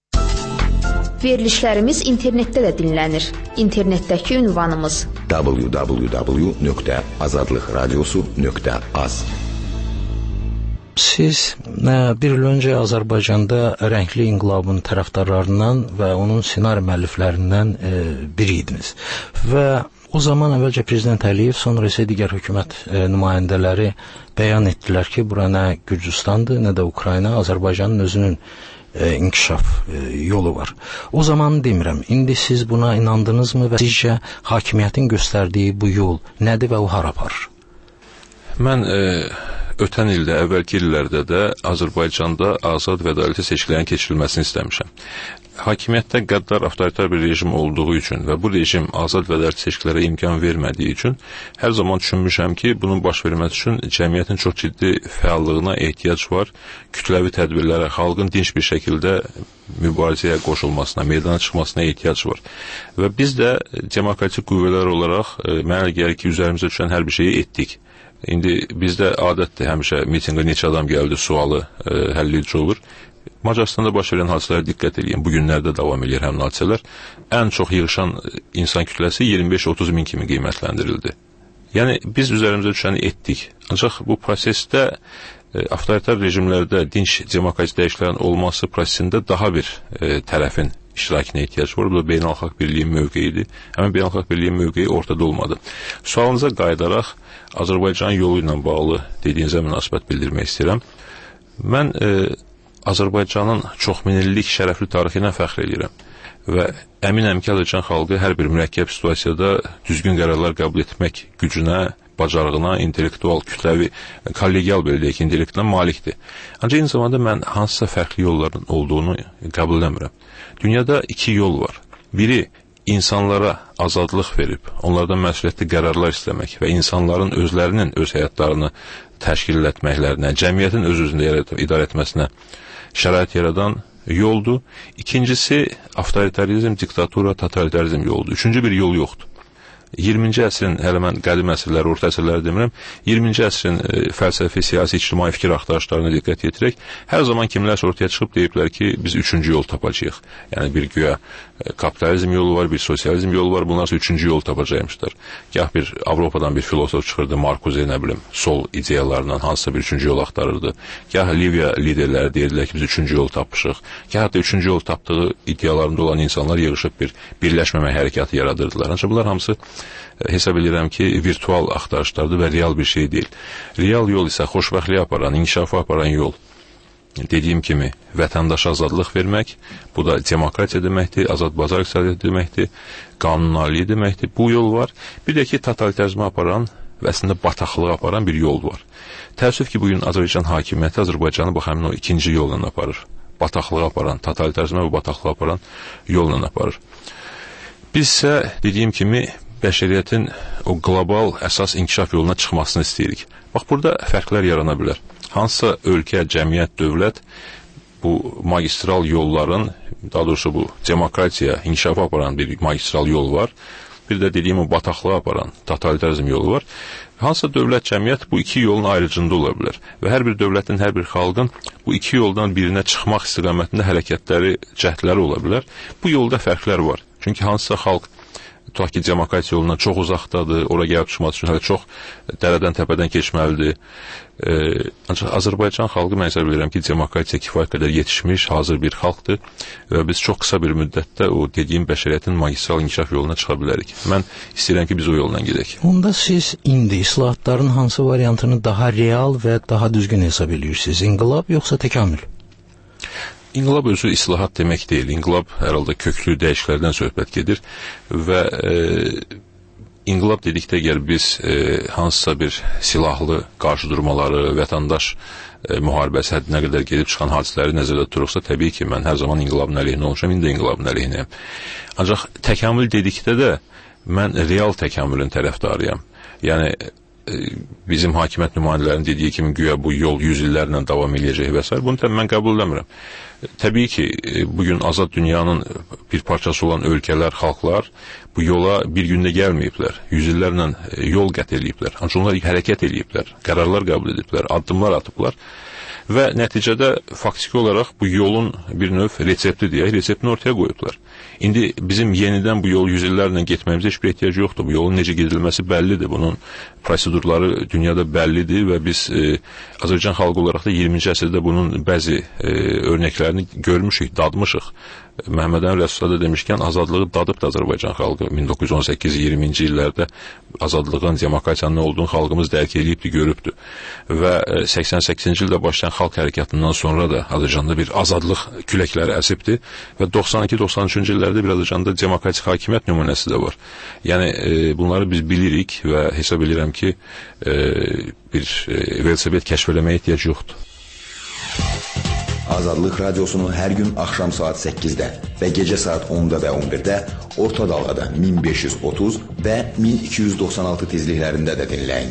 Verilişlərimiz internetdə də dinlənir. İnternetdəki ünvanımız w w w nöqtə azadlıq radiosu nöqtə az. Siz nə, bir il öncə Azərbaycanda rəngli inqilabın tərəfdarlarından və onun ssenari müəlliflərindən e, biri idiniz. Və o zaman əvvəlcə Prezident Əliyev, sonra isə digər hökumət e, nümayəndələri bəyan etdilər ki, bura nə Gürcüstandır, nə də Ukrayna, Azərbaycanın özünün e, inkişaf e, yolu var. O zaman demirəm, indi siz buna inandınızmı və sizcə hakimiyyətin göstərdiyi bu yol nədir və o hara aparır? Mən e, ötən ildə, əvvəlki illərdə də Azərbaycanda azad və ədalətli seçkilərin keçirilməsini istəmişəm. Hakimiyyətdə qəddar avtoritar bir rejim olduğu üçün və bu rejim azad və ədalətli seçkilərə imkan vermədiyi üçün hər zaman düşünmüşəm ki, bunun baş verməsi üçün cəmiyyətin çox ciddi fəallığına ehtiyac var, kütləvi tədbirlərə, xalqın dinç bir şəkildə mübarizəyə qoşulmasına, meydana çıxmasına ehtiyac var. Və biz də demokratik qüvvələr olaraq e, mənə gəlir ki, üzərimizə düşən hər bir şeyi etdik. İndi bizdə adətdir, həmişə mitinqə neçə adam gəldi sualı e, həlledici olur. Macaristanda baş verən hadisələrə diqqət edin. Bu günlərdə davam edir həmin hadisələr. Ən çox yığışan insan kütləsi iyirmi beş otuz min kimi qiymətləndirildi. Yəni biz üzərimizə düşəni etdik. Ancaq bu prosesdə e, avtoritar rejimlərdə dinç demokratik dəyişikliklərin olması prosesində daha bir e, tərəfin iştirakına ehtiyac var. Bu da beynəlxalq birliyin mövqeyidir. Həmin beynəlxalq birliyin mövqeyi ortada olmadı. Sualınıza qayıdaraq Azərbaycan yolu ilə bağlı dediyinizə münasibət bildirmək istəyirəm. Mən e, Azərbaycanın çoxminillik şərəfli tarixi ilə fəxr edirəm və əminəm ki, Azərbaycan xalqı hər bir mürəkkəb situasiyada düzgün qərarlar qəbul etmək gücünə, bacarığına, intellektual, kütləvi, kollegial belə deyək, intellektinə malikdir. Ancaq eyni zamanda mən hansısa fərqli yolların olduğunu qəbul edəmirəm. Dünyada iki yol var. Biri, insanlara azadlıq verib, onlardan məsuliyyətli qərarlar istəmək və insanların özlərinin öz həyatlarını təşkil etməklərinə, cəmiyyətin öz-özündə idarə etməsinə şərait yaradan yoldur. İkincisi, avtoritarizm, diktatura, totalitarizm yoldur. Üçüncü bir yol yoxdur. iyirminci əsrin, hələ mən qədim əsrləri, orta əsrləri demirəm, iyirminci əsrin e, fəlsəfi, siyasi, ictimai fikir axtarışlarına diqqət yetirək, hər zaman kimlərsə ortaya çıxıb deyiblər ki, biz üçüncü yol tapacağıq. Yəni bir güya e, kapitalizm yolu var, bir sosializm yolu var, bunlarsa üçüncü yol tapacaqmışlar. Gah bir Avropadan bir filosof çıxırdı, Markuze, nə bilim, sol ideyalarından hansısa bir üçüncü yol axtarırdı. Gah Liviya liderləri deyirlər ki, biz üçüncü yol tapmışıq. Gah da üçüncü yol tapdığı iddialarında olan insanlar yığışıb bir birləşməmək hərəkatı yaradırdılar. Ancaq bunlar hamısı hesab edirəm ki, virtual axtarışlardır və real bir şey deyil. Real yol isə xoşbəxtliyə aparan, inkişafa aparan yol. Dediyim kimi, vətəndaşa azadlıq vermək, bu da demokratiya deməkdir, azad bazar iqtisadiyyatı deməkdir, qanunaliliyi deməkdir. Bu yol var. Bir də ki, totalitarizmə aparan və əslində bataqlığa aparan bir yol var. Təəssüf ki, bugün Azərbaycan hakimiyyəti Azərbaycanı bax həmin o ikinci yolla aparır. Bataqlığa aparan, totalitarizmə və bataqlığa aparan yolla aparır. Biz isə, dediyim kimi, bəşəriyyətin o qlobal əsas inkişaf yoluna çıxmasını istəyirik. Bax, burada fərqlər yarana bilər. Hansısa ölkə, cəmiyyət, dövlət bu magistral yolların, daha doğrusu bu demokratiya, inkişafa aparan bir magistral yol var. Bir də dediyim o bataqlığa aparan totalitarizm yolu var. Hansısa dövlət, cəmiyyət bu iki yolun ayrıcında ola bilər. Və hər bir dövlətin, hər bir xalqın bu iki yoldan birinə çıxmaq istiqamətində hərəkətləri, cəhdləri ola bilər. Bu yolda fərqlər var. Çünki hansısa xalq tutaq ki, demokratiya yolundan çox uzaqdadır, ora gəlib çıxması üçün hələ çox dərədən, təpədən keçməlidir. E, ancaq Azərbaycan xalqı mən hesab edirəm ki, demokratiya kifayət qədər yetişmiş, hazır bir xalqdır və biz çox qısa bir müddətdə o dediyim bəşəriyyətin magistral inkişaf yoluna çıxa bilərik. Mən istəyirəm ki, biz o yoldan gedək. Onda siz indi islahatların hansı variantını daha real və daha düzgün hesab edirsiniz? İnqilab yoxsa təkamül? İnqilab özü islahat demək deyil. İnqilab hər halda köklü dəyişikliklərdən söhbət gedir və e, inqilab dedikdə əgər biz e, hansısa bir silahlı qarşıdurmaları, vətəndaş e, müharibəsi həddinə qədər gedib çıxan hadisələri nəzərdə tutursa, təbii ki, mən hər zaman inqilabın əleyhinə olmuşam, indi inqilabın əleyhinəyəm. Ancaq təkamül dedikdə də mən real təkamülün tərəfdarıyam. Yəni bizim hakimiyyət nümayəndələrinin dediyi kimi güya bu yol yüz illərlə davam edəcək və s. Bunu mən qəbul edəmirəm. Təbii ki, bugün azad dünyanın bir parçası olan ölkələr, xalqlar bu yola bir gündə gəlməyiblər. Yüz illərlə yol qət ediblər. Ancaq onlar hərəkət ediblər, qərarlar qəbul ediblər, addımlar atıblar və nəticədə faktiki olaraq bu yolun bir növ resepti deyək, reseptini ortaya qoyublar. İndi bizim yenidən bu yolu yüz illərlə getməyimizə heç bir ehtiyac yoxdur. Bu yolun necə gedilməsi bəllidir. Bunun prosedurları dünyada bəllidir və biz e, Azərbaycan xalqı olaraq da iyirminci əsrdə bunun bəzi e, örnəklərini görmüşük, dadmışıq. Məhəmməd Əmin Rəsulzadə demişkən, azadlığı dadıbdır Azərbaycan xalqı. min doqquz yüz on səkkiz iyirminci illərdə azadlığın, demokratiyanın nə olduğunu xalqımız dərk edibdir, görübdür. Və səksən səkkizinci ildə başlayan xalq hərəkatından sonra da Azərbaycanda bir azadlıq küləkləri əsibdir və doxsan iki doxsan üçüncü illərdə bir Azərbaycanda demokratik hakimiyyət nümunəsi də var. Yəni e, bunları biz bilirik və hesab edirəm ki, e, bir e, velosiped kəşf eləməyə ehtiyac yoxdur. Azadlıq Radiosunu hər gün axşam saat səkkizdə və gecə saat onda və on birdə orta dalğada min beş yüz otuz və min iki yüz doxsan altı tezliklərində də dinləyin.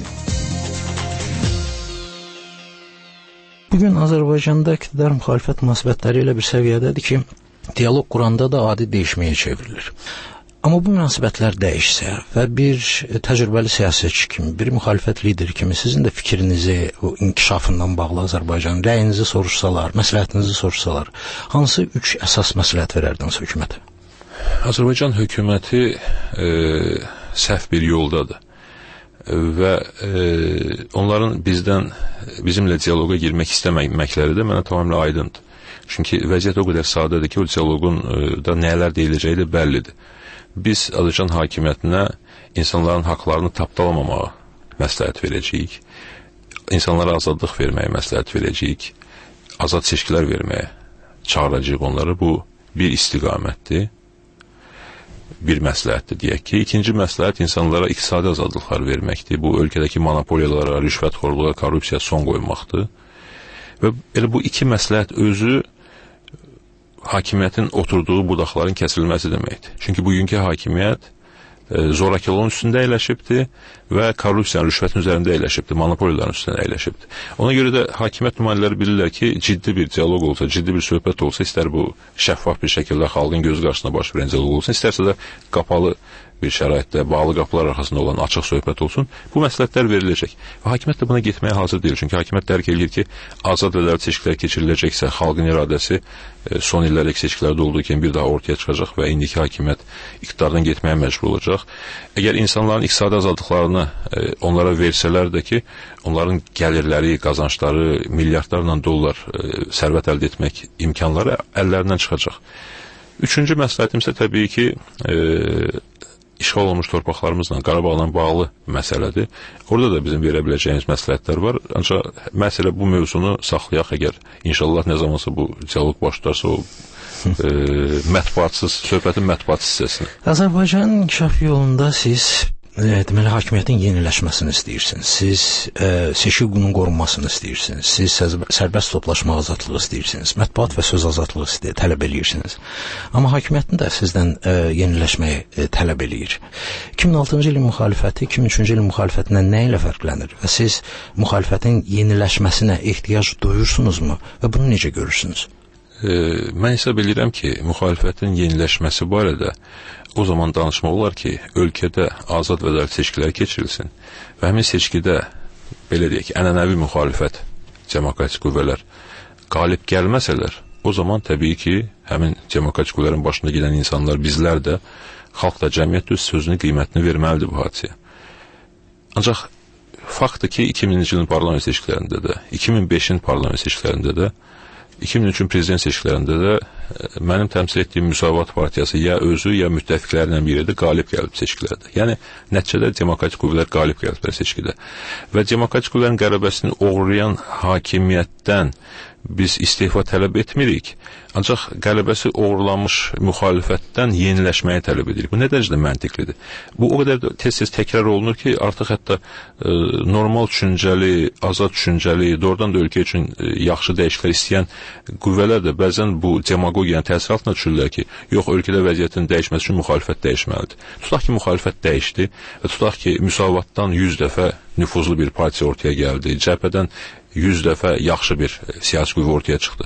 Bugün Azərbaycanda iqtidar müxalifət münasibətləri elə bir səviyyədədir ki, dialoq quranda da adi dəyişməyə çevrilir. Amma bu münasibətlər dəyişsə və bir təcrübəli siyasətçi kimi, bir müxalifət lideri kimi sizin də fikrinizi, o inkişafından bağlı Azərbaycan rəyinizi soruşsalar, məsləhətinizi soruşsalar, hansı üç əsas məsləhət verərdiniz hökumətə? Azərbaycan hökuməti e, səhv bir yoldadır və e, onların bizdən, bizimlə diyaloqa girmək istəməkləri də mənə tamamilə aydındır. Çünki vəziyyət o qədər sadədir ki, o diyaloqun e, da nələr deyiləcəyi də bəllidir. Biz Azərbaycan hakimiyyətinə insanların haqlarını tapdalamamağa məsləhət verəcəyik, insanlara azadlıq verməyə məsləhət verəcəyik, azad seçkilər verməyə çağıracağıq onları. Bu bir istiqamətdir, bir məsləhətdir deyək ki. İkinci məsləhət insanlara iqtisadi azadlıqlar verməkdir. Bu ölkədəki monopoliyalara, rüşvətxorluğa, korrupsiyaya son qoymaqdır. Və elə bu iki məsləhət özü hakimiyyətin oturduğu budaqların kəsilməsi deməkdir. Çünki bugünkü hakimiyyət e, zorakılığın üstündə əyləşibdir və korrupsiyanın, rüşvətin üzərində əyləşibdir, monopoliyaların üstündə əyləşibdir. Ona görə də hakimiyyət nümayəndələri bilirlər ki, ciddi bir dialoq olsa, ciddi bir söhbət olsa, istər bu şəffaf bir şəkildə xalqın gözü qarşısında baş verən dialoq olsun, istərsə də qapalı bir şəraitdə bağlı qapılar arxasında olan açıq söhbət olsun, bu məsləhətlər veriləcək. Və hakimiyyət də buna getməyə hazır deyil. Çünki hakimiyyət dərk edir ki, azad və ədalətli seçkilər keçiriləcəksə, xalqın iradəsi son illərdəki seçkilərdə olduğu kimi bir daha ortaya çıxacaq və indiki hakimiyyət iqtidardan getməyə məcbur olacaq. Əgər insanların iqtisadi azadlıqlarını onlara versələr də ki, onların gəlirləri, qazançları, milyardlarla dollar sərvət əldə etmək imkanları əllərindən çıxacaq. Üçüncü məsləhətim isə təbii ki, e, işğal olunmuş torpaqlarımızla, Qarabağla bağlı məsələdir. Orada da bizim verə biləcəyimiz məsləhətlər var. Ancaq məsələ bu mövzunu saxlayaq, əgər inşallah nə zamansa bu dialoq başlarsa o e, mətbuatsız, söhbətin mətbuatsız hissəsini. Azərbaycanın inkişaf yolunda siz e, deməli hakimiyyətin yeniləşməsini istəyirsiniz. Siz e, seçki hüququnun qorunmasını istəyirsiniz. Siz sərbəst toplaşma azadlığı istəyirsiniz. Mətbuat və söz azadlığı istəyir, tələb edirsiniz. Amma hakimiyyətin də sizdən e, yeniləşməyi e, tələb edir. iki min altıncı ilin müxalifəti iki min üçüncü ilin müxalifətindən nə ilə fərqlənir və siz müxalifətin yeniləşməsinə ehtiyac duyursunuzmu və bunu necə görürsünüz? E, mən hesab edirəm ki, müxalifətin yeniləşməsi barədə o zaman danışmaq olar ki, ölkədə azad və ədalətli seçkilər keçirilsin və həmin seçkidə, belə deyək ki, ənənəvi müxalifət, demokratik qüvvələr qalib gəlməsələr, o zaman təbii ki, həmin demokratik qüvvələrin başında gedən insanlar, bizlər də, xalq da, cəmiyyət də öz sözünün qiymətini verməlidir bu hadisəyə. Ancaq faktdır ki, iki minci ilin parlament seçkilərində də, iki min beşin parlament seçkilərində də, iki min üçün prezident seçkilərində də mənim təmsil etdiyim Müsavat Partiyası ya özü, ya müttəfiqlərlə bir yerdə qalib gəlib seçkilərdə. Yəni, nəticədə demokratik qüvvələr qalib gəliblər seçkidə. Və demokratik qüvvələrin qələbəsini oğurlayan hakimiyyətdən biz istefa tələb etmirik. Ancaq qələbəsi oğurlanmış müxalifətdən yeniləşməyi tələb edirik. Bu nə dərəcədə məntiqlidir? Bu o qədər tez-tez təkrar olunur ki, artıq hətta e, normal düşüncəli, azad düşüncəli, doğrudan da ölkə üçün e, yaxşı dəyişikliklər istəyən qüvvələr də bəzən bu demagogiyanın təsir altına düşürlər ki, yox, ölkədə vəziyyətin dəyişməsi üçün müxalifət dəyişməlidir. Tutaq ki, müxalifət dəyişdi və tutaq ki, Müsavatdan yüz dəfə nüfuzlu bir partiya ortaya gəldi, cəbhədən yüz dəfə yaxşı bir siyasi qüvvə ortaya çıxdı.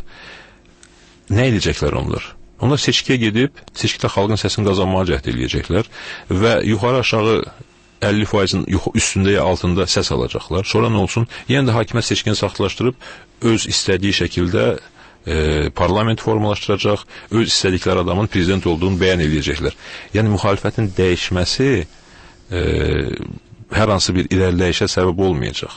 Nə edəcəklər onlar? Onlar seçkiyə gedib, seçkidə xalqın səsini qazanmağa cəhd edəcəklər və yuxarı aşağı əlli faizin üstündə ya altında səs alacaqlar. Sonra nə olsun? Yenə də hakimiyyət seçkini saxtalaşdırıb öz istədiyi şəkildə e, parlament formalaşdıracaq, öz istədikləri adamın prezident olduğunu bəyan edəcəklər. Yəni müxalifətin dəyişməsi e, hər hansı bir irəliləyişə səbəb olmayacaq.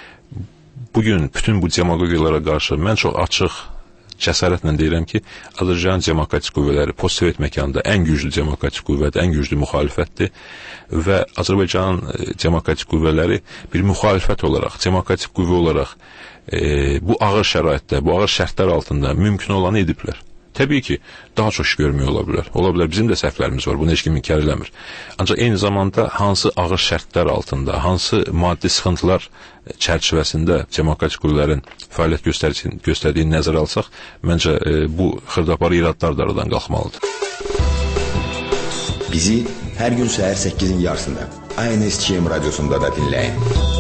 Bugün bütün bu demagogiyalara qarşı mən çox açıq, cəsarətlə deyirəm ki, Azərbaycan demokratik qüvvələri postsovet məkanda ən güclü demokratik qüvvədir, ən güclü müxalifətdir və Azərbaycan demokratik qüvvələri bir müxalifət olaraq, demokratik qüvvə olaraq e, bu ağır şəraitdə, bu ağır şərtlər altında mümkün olanı ediblər. Təbii ki, daha çox iş görmək ola bilər. Ola bilər, bizim də səhvlərimiz var, bunu heç kim inkar eləmir. Ancaq eyni zamanda hansı ağır şərtlər altında, hansı maddi sıxıntılar çərçivəsində demokratik qüvvələrin fəaliyyət göstərdiyini nəzərə alsaq, məncə e, bu xırdaparı iradlar da aradan qalxmalıdır. Bizi hər gün səhər səkkizin yarısında A N S K M radiosunda da dinləyin.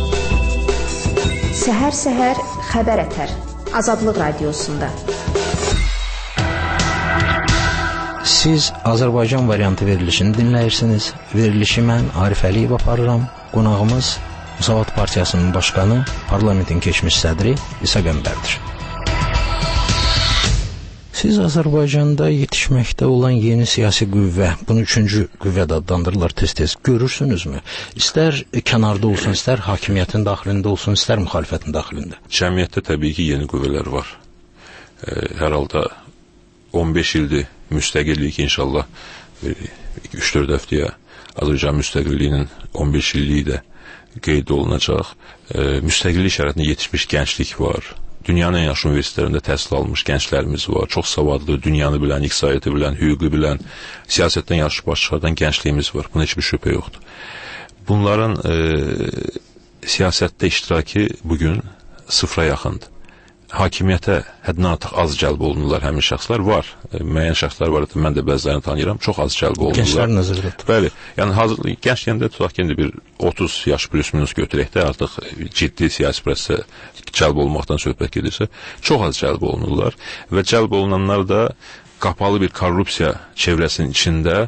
Səhər-səhər xəbər ətər Azadlıq radiosunda. Siz Azərbaycan variantı verilişini dinləyirsiniz. Verilişi mən Arif Əliyev aparıram. Qonağımız Müsavat Partiyasının başqanı, parlamentin keçmiş sədri İsa Qəmbərdir. Siz Azərbaycanda yetişməkdə olan yeni siyasi qüvvə, bunu üçüncü qüvvə də adlandırırlar tez-tez, görürsünüzmü? İstər kənarda olsun, istər hakimiyyətin daxilində olsun, istər müxalifətin daxilində. Cəmiyyətdə təbii ki, yeni qüvvələr var. E, hər halda on beş ildir müstəqillik inşallah üç dörd həftəyə Azərbaycan müstəqilliyinin on beş illiyi də qeyd olunacaq. E, müstəqillik şəraitində yetişmiş gənclik var. Dünyanın ən yaxşı universitetlərində təhsil almış gənclərimiz var. Çox savadlı, dünyanı bilən, iqtisadiyyatı bilən, hüququ bilən, siyasətdən yaxşı baş çıxardan gəncliyimiz var. Buna heç bir şübhə yoxdur. Bunların e, siyasətdə iştirakı bugün sıfıra yaxındır. Hakimiyyətə həddən artıq az cəlb olunurlar həmin şəxslər var. E, müəyyən şəxslər var, mən də bəzilərini tanıyıram, çox az cəlb olunurlar. Gənclər nəzərdə tutulur. Bəli, yəni hazır gənc deyəndə tutaq ki, bir otuz yaş plus minus götürək də artıq ciddi siyasi prosesdə cəlb olmaqdan söhbət gedirsə, çox az cəlb olunurlar və cəlb olunanlar da qapalı bir korrupsiya çevrəsinin içində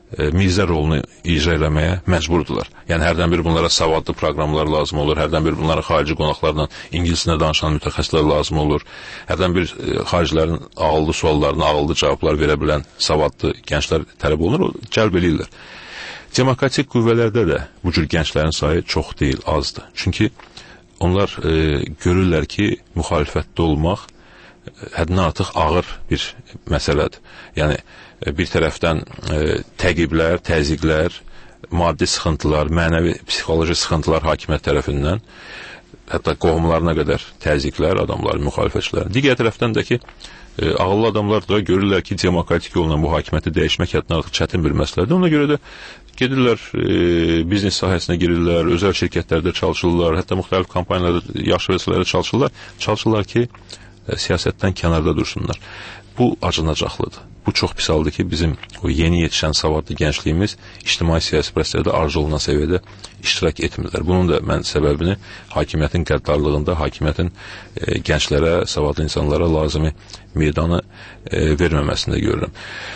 mirzə rolunu icra eləməyə məcburdular. Yəni hərdən bir bunlara savadlı proqramlar lazım olur, hərdən bir bunlara xarici qonaqlarla ingilis dilində danışan mütəxəssislər lazım olur, hərdən bir xaricilərin ağıllı suallarına ağıllı cavablar verə bilən savadlı gənclər tələb olunur, o cəlb eləyirlər. Demokratik qüvvələrdə də bu cür gənclərin sayı çox deyil, azdır. Çünki onlar e, görürlər ki, müxalifətdə olmaq e, həddindən artıq ağır bir məsələdir. Yəni e, bir tərəfdən e, təqiblər, təzyiqlər, maddi sıxıntılar, mənəvi, psixoloji sıxıntılar hakimiyyət tərəfindən, hətta qohumlarına qədər təzyiqlər adamların, müxalifətçilərin. Digər tərəfdən də ki, e, ağıllı adamlar da görürlər ki, demokratik yolla bu hakimiyyəti dəyişmək həddindən artıq çətin bir məsələdir. Ona görə də gedirlər, e, biznes sahəsinə girirlər, özəl şirkətlərdə çalışırlar, hətta müxtəlif kampaniyalarda, yaxşı vəzifələrdə çalışırlar. Çalışırlar ki, e, siyasətdən kənarda dursunlar. Bu acınacaqlıdır. Bu çox pis haldır ki, bizim o yeni yetişən savadlı gəncliyimiz ictimai siyasi prosesdə arzu olunan səviyyədə iştirak etmirlər. Bunun da mən səbəbini hakimiyyətin qəddarlığında, hakimiyyətin e, gənclərə, savadlı insanlara lazımi meydanı e, verməməsində görürəm.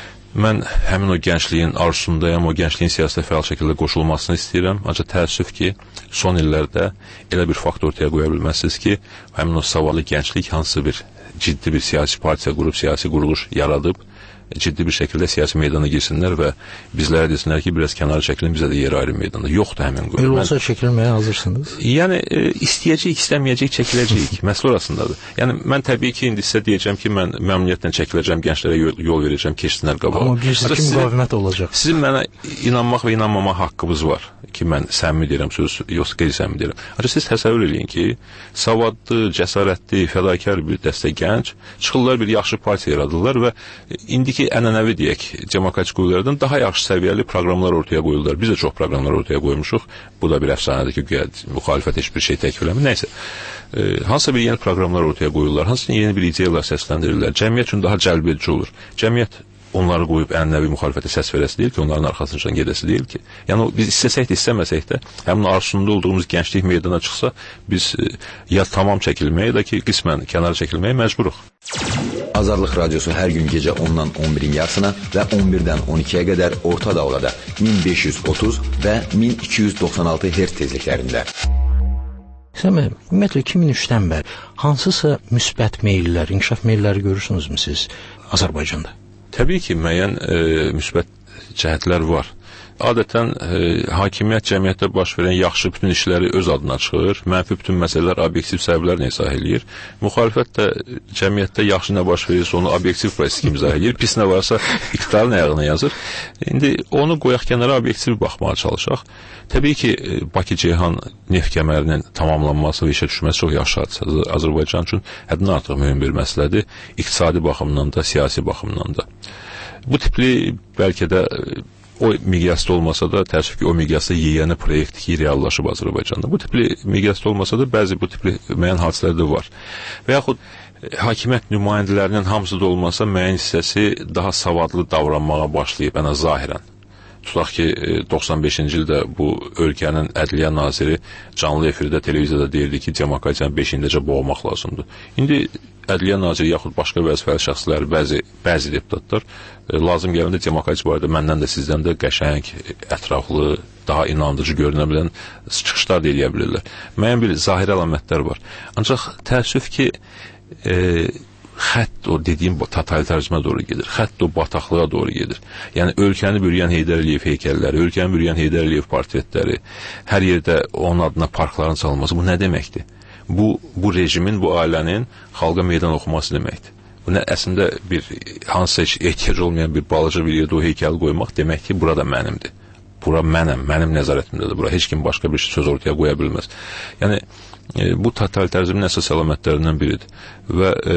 Mən həmin o gəncliyin arzusundayam, o gəncliyin siyasətə fəal şəkildə qoşulmasını istəyirəm. Ancaq təəssüf ki, son illərdə elə bir fakt ortaya qoya bilməzsiniz ki, həmin o savadlı gənclik hansı bir ciddi bir siyasi partiya qurub, siyasi quruluş yaradıb, ciddi bir şəkildə siyasi meydana girsinlər və bizlərə desinlər ki, biraz kənara çəkilin, bizə də yer ayrı meydanda. Yoxdur həmin qrup. Elə olsa çəkilməyə hazırsınız? Yəni, e, istəyəcək, istəməyəcək, çəkiləcəyik. Məsələ orasındadır. Yəni, mən təbii ki, indi sizə deyəcəm ki, mən məmnuniyyətlə çəkiləcəm, gənclərə yol, yol verəcəm, keçsinlər qabağa. Amma bilirsiniz ki, müqavimət olacaq. Sizin mənə inanmaq və inanmamaq haqqınız var ki, mən səmimi deyirəm, söz yoxsa qeyri-səmimi deyirəm. Ancaq siz təsəvvür eləyin ki, savadlı, cəsarətli, fədakar bir dəstə gənc çıxırlar, bir yaxşı partiya yaradırlar və indiki ənənəvi deyək, demokratik qüvvələrdən daha yaxşı səviyyəli proqramlar ortaya qoyurlar. Biz də çox proqramlar ortaya qoymuşuq. Bu da bir əfsanədir ki, müxalifət heç bir şey təklif eləmir. Nəysə, e, hansısa bir yeni proqramlar ortaya qoyurlar, hansısa yeni bir ideyalar səsləndirirlər. Cəmiyyət üçün daha cəlbedici olur. Cəmiyyət onları qoyub ənənəvi müxalifətə səs verəsi deyil ki, onların arxasından gedəsi deyil ki. Yəni, biz istəsək də, istəməsək də, həmin arzusunda olduğumuz gənclik meydana çıxsa, biz e, ya tamam çəkilməyə də ki, qismən kənara çəkilməyə məcburuq. Azadlıq Radiosu hər gün gecə ondan on birin yarısına və on birdən on ikiyə qədər orta dalğada min beş yüz otuz və min iki yüz doxsan altı hertz tezliklərində. Səmə, ümumiyyətlə iki min üçdən bəri hansısa müsbət meyllər, inkişaf meylləri görürsünüzmü siz Azərbaycanda? Təbii ki, müəyyən e, müsbət cəhətlər var. Adətən e, hakimiyyət cəmiyyətdə baş verən yaxşı bütün işləri öz adına çıxır, mənfi bütün məsələlər obyektiv səbəblərlə izah eləyir. Müxalifət də cəmiyyətdə yaxşı nə baş verirsə onu obyektiv proses kimi izah eləyir, pis nə varsa iqtidarın ayağına yazır. İndi onu qoyaq kənara, obyektiv baxmağa çalışaq. Təbii ki, Bakı-Ceyhan neft kəmərinin tamamlanması və işə düşməsi çox yaxşı hadisədir. Azərbaycan üçün həddindən artıq mühüm bir məsələdir, iqtisadi baxımdan da, siyasi baxımdan da. Bu tipli bəlkə də o miqyasda olmasa da, təəssüf ki, o miqyasda yeganə proyekt ki, reallaşıb Azərbaycanda. Bu tipli miqyasda olmasa da, bəzi bu tipli müəyyən hadisələr də var. Və yaxud hakimiyyət nümayəndələrinin hamısı da olmasa, müəyyən hissəsi daha savadlı davranmağa başlayıb, ən az zahirən. Tutaq ki, doxsan beşinci ildə bu ölkənin ədliyyə naziri canlı efirdə, televiziyada deyirdi ki, demokratiyanı beş indəcə boğmaq lazımdır. İndi ədliyyə naziri yaxud başqa vəzifəli şəxslər, bəzi, bəzi deputatlar lazım gələndə demokratiya barədə məndən də sizdən də qəşəng, ətraflı, daha inandırıcı görünə bilən çıxışlar da eləyə bilirlər. Müəyyən bir zahiri əlamətlər var. Ancaq təəssüf ki, e, xətt o dediyim totalitarizmə doğru gedir. Xətt o bataqlığa doğru gedir. Yəni ölkəni bürüyən Heydər Əliyev heykəlləri, ölkəni bürüyən Heydər Əliyev portretləri, hər yerdə onun adına parkların salınması bu nə deməkdir? Bu bu rejimin, bu ailənin xalqa meydan oxuması deməkdir. Bu nə əslində bir hansısa heç ehtiyac olmayan bir balaca bir yerdə o heykəli qoymaq demək ki, burada mənimdir. Bura mənəm, mənim nəzarətimdədir. Bura heç kim başqa bir söz ortaya qoya bilməz. Yəni E, bu totalitarizmin əsas əlamətlərindən biridir və e,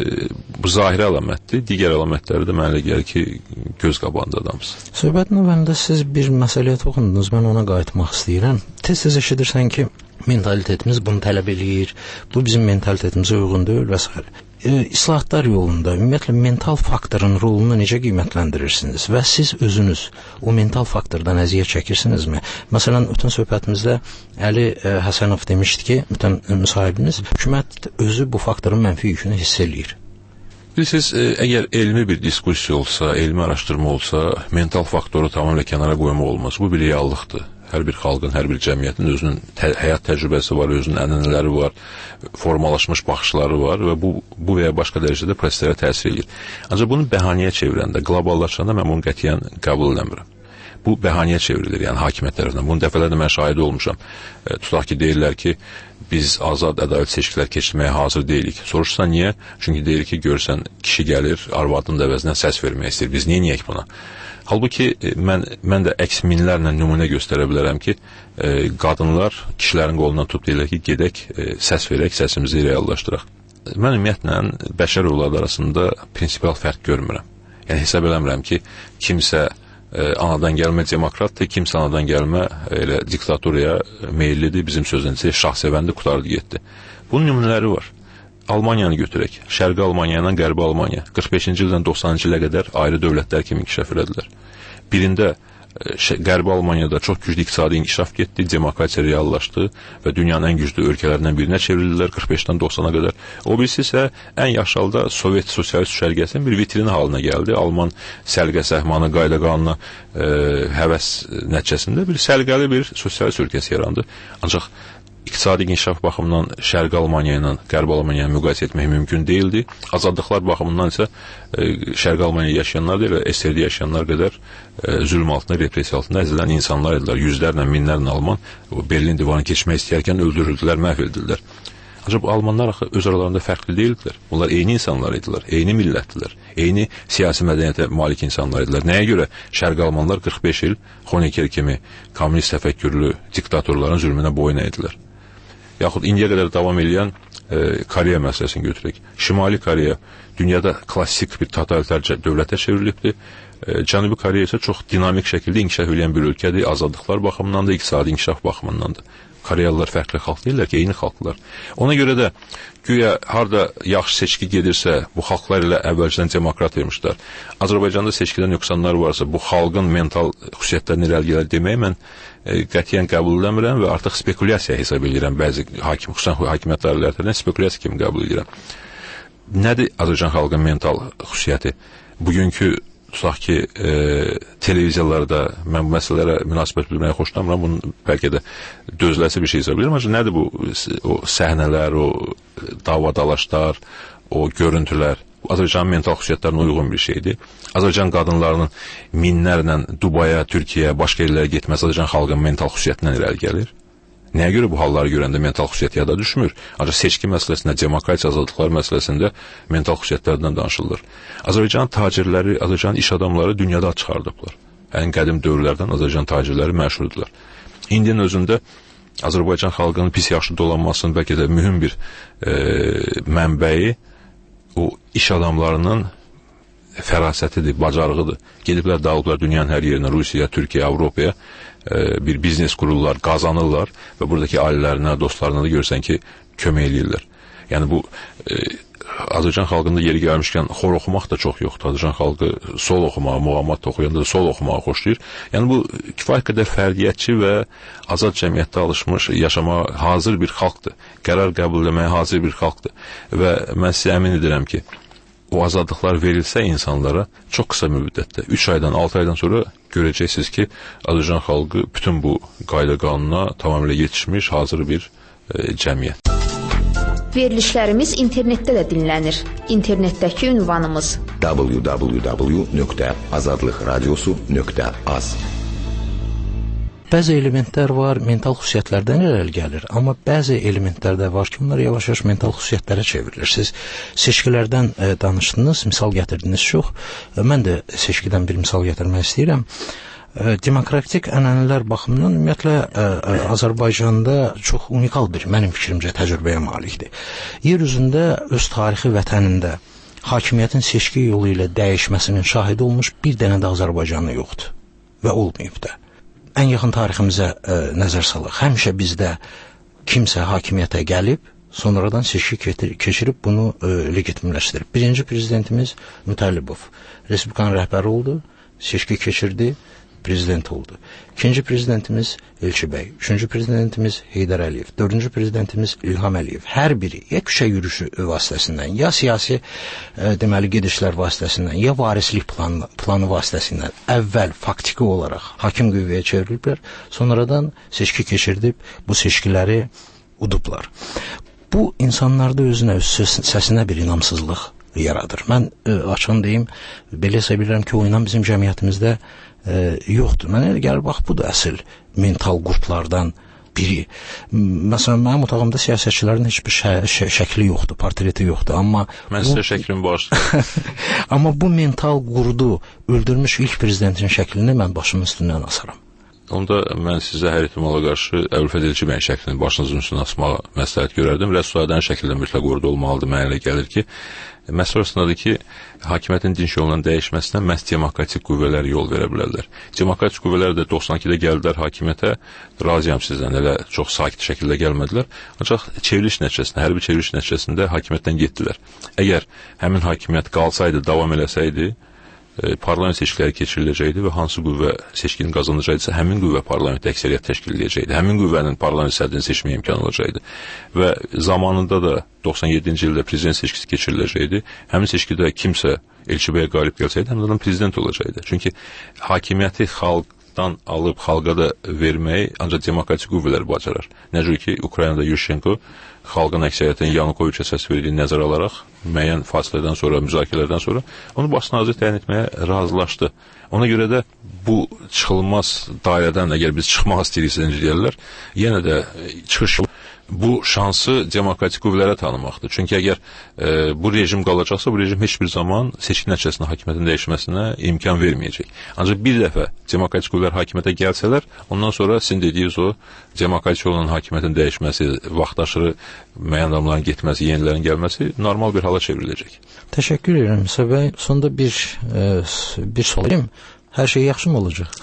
bu zahiri əlamətdir, digər əlamətləri də mənə gəlir ki, göz qabağında adamız. Söhbətin əvvəlində siz bir məsələyə toxundunuz, mən ona qayıtmaq istəyirəm. Tez-tez eşidirsən ki, mentalitetimiz bunu tələb eləyir, bu bizim mentalitetimizə uyğun deyil və s. E, islahatlar yolunda ümumiyyətlə mental faktorun rolunu necə qiymətləndirirsiniz və siz özünüz o mental faktordan əziyyət çəkirsinizmi? Məsələn, ötən söhbətimizdə Əli e, Həsənov demişdi ki, ötən müsahibimiz, hökumət özü bu faktorun mənfi yükünü hiss eləyir. Bilirsiniz, əgər elmi bir diskussiya olsa, elmi araşdırma olsa, mental faktoru tamamilə kənara qoymaq olmaz. Bu bir reallıqdır. Hər bir xalqın, hər bir cəmiyyətin özünün tə həyat təcrübəsi var, özünün ənənələri var, formalaşmış baxışları var və bu, bu və ya başqa dərəcədə proseslərə təsir edir. Ancaq bunu bəhanəyə çevirəndə, qloballaşanda mən bunu qətiyyən qəbul edəmirəm. Bu bəhanəyə çevrilir, yəni hakimiyyət tərəfindən. Bunu dəfələrlə mən şahidi olmuşam. E, tutaq ki, deyirlər ki, biz azad ədalət seçkilər keçirməyə hazır deyilik. Soruşsan niyə? Çünki deyir ki, görsən kişi gəlir, arvadının da əvəzinə səs vermək istəyir. Biz niyə niyək buna? Halbuki mən, mən də əks minlərlə nümunə göstərə bilərəm ki, e, qadınlar kişilərin qolundan tutub deyirlər ki, gedək, e, səs verək, səsimizi reallaşdıraq. Mən ümumiyyətlə bəşər övladı arasında prinsipal fərq görmürəm. Yəni hesab eləmirəm ki, kimsə e, anadan gəlmə demokratdır, kimsə anadan gəlmə elə diktatoriyaya meyillidir, bizim sözüncə şahsevəndi qutardı getdi. Bunun nümunələri var. Almaniyanı götürək. Şərqi Almaniya ilə Qərbi Almaniya qırx beşinci ildən doxsanıncı ilə qədər ayrı dövlətlər kimi inkişaf elədilər. Birində Qərbi Almaniyada çox güclü iqtisadi inkişaf getdi, demokratiya reallaşdı və dünyanın ən güclü ölkələrindən birinə çevrildilər qırx beşdən doxsana qədər. O birisi isə ən yaxşı halda Sovet sosialist düşərgəsinin bir vitrini halına gəldi. Alman səlqə səhmanı, qayda qanuna e, həvəs nəticəsində bir səlqəli bir sosialist ölkəsi yarandı. Ancaq İqtisadi inkişaf baxımından Şərqi Almaniya ilə Qərbi Almaniya ilə müqayisə etmək mümkün deyildi. Azadlıqlar baxımından isə e, Şərqi Almaniya yaşayanlar deyil, S R D yaşayanlar qədər e, zülm altında, repressiya altında əzilən insanlar idilər. Yüzlərlə, minlərlə Alman Berlin divanı keçmək istəyərkən öldürüldülər, məhv edildilər. Ancaq Almanlar axı öz aralarında fərqli deyildilər. Onlar eyni insanlar idilər, eyni millətdilər, eyni siyasi mədəniyyətə malik insanlar idilər. Nəyə görə Şərqi Almanlar qırx beş il Honecker kimi kommunist təfəkkürlü diktatorların zülmünə boyun eydilər? Yaxud indiyə qədər davam edən e, Koreya məsələsini götürək. Şimali Koreya dünyada klassik bir totalitar dövlətə çevrilibdir. E, Cənubi Koreya isə çox dinamik şəkildə inkişaf edən bir ölkədir. Azadlıqlar baxımından da, iqtisadi inkişaf baxımından da. Koreyalılar fərqli xalq deyirlər ki, eyni xalqlar. Ona görə də güya harda yaxşı seçki gedirsə, bu xalqlar ilə əvvəlcədən demokrat vermişlər. Azərbaycanda seçkidə nöqsanlar varsa, bu xalqın mental xüsusiyyətlərini irəli gələr deməyi mən e, qətiyyən qəbul edəmirəm və artıq spekulyasiya hesab edirəm. Bəzi hakim, xüsusən hakimiyyət dairələri tərəfindən spekulyasiya kimi qəbul edirəm. Nədir Azərbaycan xalqının mental xüsusiyyəti? Bugünkü tutaq ki, e, televiziyalarda mən bu məsələlərə münasibət bilməyə xoşlamıram, bunun bəlkə də dözləsi bir şey hesab edirəm. Ancaq nədir bu o səhnələr, o davadalaşlar, o görüntülər? Azərbaycanın mental xüsusiyyətlərinə uyğun bir şeydir. Azərbaycan qadınlarının minlərlə Dubaya, Türkiyəyə, başqa yerlərə getməsi Azərbaycan xalqının mental xüsusiyyətindən irəli gəlir. Nəyə görə bu halları görəndə mental xüsusiyyət yada düşmür? Ancaq seçki məsələsində, demokratiya azadlıqlar məsələsində mental xüsusiyyətlərdən danışılır. Azərbaycan tacirləri, Azərbaycan iş adamları dünyada çıxardıblar. Ən qədim dövrlərdən Azərbaycan tacirləri məşhurdular. İndinin özündə Azərbaycan xalqının pis yaxşı dolanmasının bəlkə də mühüm bir e, mənbəyi o iş adamlarının fərasətidir, bacarığıdır. Gediblər, dağılıblar dünyanın hər yerinə, Rusiya, Türkiyə, Avropaya bir biznes qururlar, qazanırlar və buradakı ailələrinə, dostlarına da görsən ki, kömək edirlər. Yəni bu e, Azərbaycan xalqında yeri gəlmişkən xor oxumaq da çox yoxdur. Azərbaycan xalqı sol oxumağı, muğamat oxuyanda da sol oxumağı xoşlayır. Yəni bu kifayət qədər fərdiyyətçi və azad cəmiyyətdə alışmış, yaşamağa hazır bir xalqdır. Qərar qəbul etməyə hazır bir xalqdır. Və mən sizə əmin edirəm ki, o azadlıqlar verilsə insanlara çox qısa müddətdə, üç aydan, altı aydan sonra görəcəksiniz ki, Azərbaycan xalqı bütün bu qayda qanuna tamamilə yetişmiş, hazır bir e, cəmiyyət. Verilişlərimiz internetdə də dinlənir. İnternetdəki ünvanımız w w w nöqtə azadlıq radiosu nöqtə az. Bəzi elementlər var, mental xüsusiyyətlərdən irəli gəlir, amma bəzi elementlər də var ki, bunlar yavaş-yavaş mental xüsusiyyətlərə çevrilir. Siz seçkilərdən e, danışdınız, misal gətirdiniz çox. E, mən də seçkidən bir misal gətirmək istəyirəm. E, demokratik ənənələr baxımından ümumiyyətlə e, e, Azərbaycanda çox unikal bir, mənim fikrimcə, təcrübəyə malikdir. Yer üzündə öz tarixi vətənində hakimiyyətin seçki yolu ilə dəyişməsinin şahidi olmuş bir dənə də Azərbaycanlı yoxdur və olmayıb da. Ən yaxın tariximizə ə, nəzər salıq. Həmişə bizdə kimsə hakimiyyətə gəlib, sonradan seçki keçirib bunu ə, legitimləşdirib. Birinci prezidentimiz Mütəllibov Respublikanın rəhbəri oldu, seçki keçirdi, prezident oldu. İkinci prezidentimiz Elçibəy, üçüncü prezidentimiz Heydər Əliyev, dördüncü prezidentimiz İlham Əliyev. Hər biri ya küçə yürüyüşü vasitəsindən, ya siyasi e, deməli gedişlər vasitəsindən, ya varislik planı, planı vasitəsindən əvvəl faktiki olaraq hakim qüvvəyə çevriliblər, sonradan seçki keçirdib bu seçkiləri udublar. Bu insanlarda özünə, öz səsinə bir inamsızlıq yaradır. Mən e, açığın deyim, belə hesab edirəm ki, o inan bizim cəmiyyətimizdə e, yoxdur. Mənə elə gəlir, bax, bu da əsl mental qurtlardan biri. Məsələn, mənim otağımda siyasətçilərin heç bir şə şə şəkli yoxdur, portreti yoxdur. Amma mən sizə şəklimi bağışlayıram. Amma bu mental qurdu öldürmüş ilk prezidentin şəklini mən başımın üstündən asaram. Onda mən sizə hər ehtimala qarşı Əbülfəz Elçibəyin şəklini başınızın üstünə asmağa məsləhət görərdim. Rəsədənin şəklində mütləq orada olmalıdır. Mənə elə gəlir ki, məsələ orasındadır ki, hakimiyyətin dinç yolla dəyişməsinə məhz demokratik qüvvələr yol verə bilərlər. Demokratik qüvvələr də doxsan ikidə gəldilər hakimiyyətə, razıyam sizdən, elə çox sakit şəkildə gəlmədilər. Ancaq çevriliş nəticəsində, hərbi çevriliş nəticəsində hakimiyyətdən getdilər. Əgər həmin hakimiyyət qalsaydı, davam eləsəydi, parlament seçkiləri keçiriləcəkdi və hansı qüvvə seçkini qazanacaqdısa, həmin qüvvə parlamentdə əksəriyyət təşkil edəcəkdi. Həmin qüvvənin parlament sədrini seçməyə imkan olacaqdı. Və zamanında da doxsan yeddinci ildə prezident seçkisi keçiriləcəkdi. Həmin seçkidə kimsə Elçibəyə qalib gəlsəydi, həmin adam prezident olacaqdı. Çünki hakimiyyəti xalqdan alıb xalqa da verməyi ancaq demokratik qüvvələr bacarar. Necə ki, Ukraynada Yushchenko xalqın əksəriyyətinin Yanukoviçə səs verdiyi nəzər alaraq müəyyən fasilədən sonra, müzakirələrdən sonra onu baş nazir təyin etməyə razılaşdı. Ona görə də bu çıxılmaz dairədən əgər biz çıxmaq istəyiriksə deyirlər, yenə də çıxış bu şansı demokratik qüvvələrə tanımaqdır. Çünki əgər e, bu rejim qalacaqsa, bu rejim heç bir zaman seçki nəticəsində hakimiyyətin dəyişməsinə imkan verməyəcək. Ancaq bir dəfə demokratik qüvvələr hakimiyyətə gəlsələr, ondan sonra sizin dediyiniz o demokratik olan hakimiyyətin dəyişməsi, vaxtaşırı müəyyən adamların getməsi, yenilərin gəlməsi normal bir hala çevriləcək. Təşəkkür edirəm Musa bəy. Sonda bir e, bir sorayım. Hər şey yaxşı mı olacaq?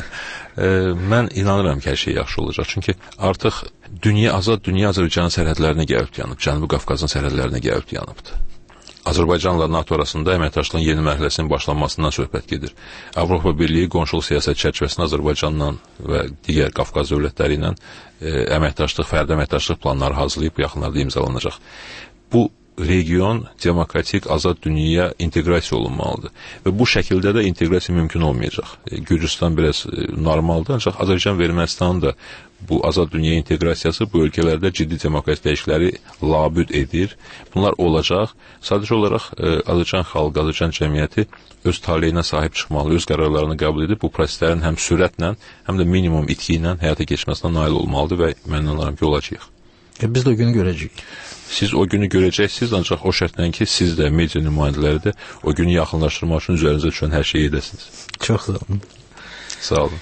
e, mən inanıram ki, hər şey yaxşı olacaq. Çünki artıq dünya, azad dünya Azərbaycanın sərhədlərinə gəlib yanıb, Cənubi Qafqazın sərhədlərinə gəlib yanıbdır. Azərbaycanla NATO arasında əməkdaşlığın yeni mərhələsinin başlanmasından söhbət gedir. Avropa Birliyi qonşuluq siyasət çərçivəsində Azərbaycanla və digər Qafqaz dövlətləri ilə e, əməkdaşlıq, fərdi əməkdaşlıq planları hazırlayıb yaxınlarda imzalanacaq. Bu region demokratik, azad dünyaya inteqrasiya olunmalıdır. Və bu şəkildə də inteqrasiya mümkün olmayacaq. E, Gürcüstan biraz e, normaldır, ancaq Azərbaycan və Ermənistanın da bu azad dünya inteqrasiyası bu ölkələrdə ciddi demokratik dəyişiklikləri labüd edir. Bunlar olacaq. Sadəcə olaraq e, Azərbaycan xalqı, Azərbaycan cəmiyyəti öz taleyinə sahib çıxmalı, öz qərarlarını qəbul edib bu proseslərin həm sürətlə, həm də minimum itki ilə həyata keçməsinə nail olmalıdır və mən inanıram ki, olacağıq. E, biz də o günü görəcəyik. Siz o günü görəcəksiniz, ancaq o şərtlə ki, siz də, media nümayəndələri də o günü yaxınlaşdırmaq üçün üzərinizə düşən hər şeyi edəsiniz. Çox sağ olun. Sağ olun.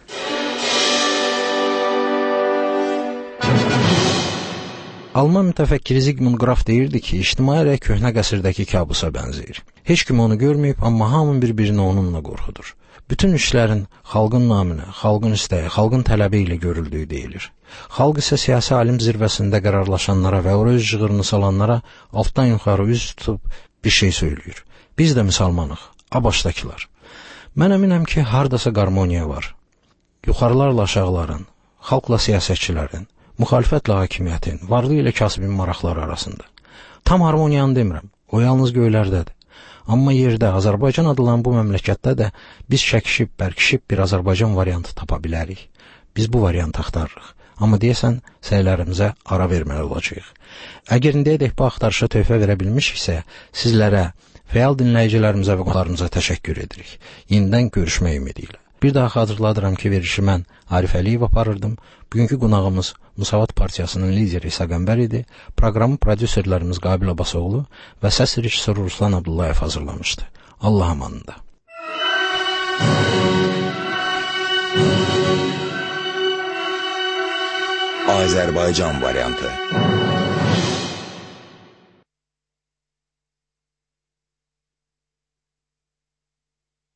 Alman mütəfəkkiri Zygmunt Graf deyirdi ki, ictimai rəy köhnə qəsrdəki kabusa bənzəyir. Heç kim onu görməyib, amma hamı bir-birini onunla qorxudur. Bütün işlərin xalqın naminə, xalqın istəyi, xalqın tələbi ilə görüldüyü deyilir. Xalq isə siyasi alim zirvəsində qərarlaşanlara və oraya öz cığırını salanlara altdan yuxarı üz tutub bir şey söylüyor. Biz də müsəlmanıq, abaşdakılar. Mən əminəm ki, hardasa qarmoniya var. Yuxarılarla aşağıların, xalqla siyasətçilərin, müxalifətlə hakimiyyətin, varlı ilə kasibin maraqları arasında. Tam harmoniyanı demirəm, o yalnız göylərdədir. Amma yerdə, Azərbaycan adlanan bu məmləkətdə də biz çəkişib, bərkişib bir Azərbaycan variantı tapa bilərik. Biz bu variantı axtarırıq. Amma deyəsən, səylərimizə ara verməli olacağıq. Əgər indiyədək bu axtarışa töhfə verə bilmişiksə, sizlərə, fəal dinləyicilərimizə və qonaqlarımıza təşəkkür edirik. Yenidən görüşmək ümidi ilə. Bir daha xatırladıram ki, verilişi mən Arif Əliyev aparırdım. Bugünkü qonağımız Musavat Partiyasının lideri İsa Qəmbər idi. Proqramı prodüserlərimiz Qabil Abasoğlu və səs rejissoru Ruslan Abdullayev hazırlamışdı. Allah amanında. Azərbaycan variantı.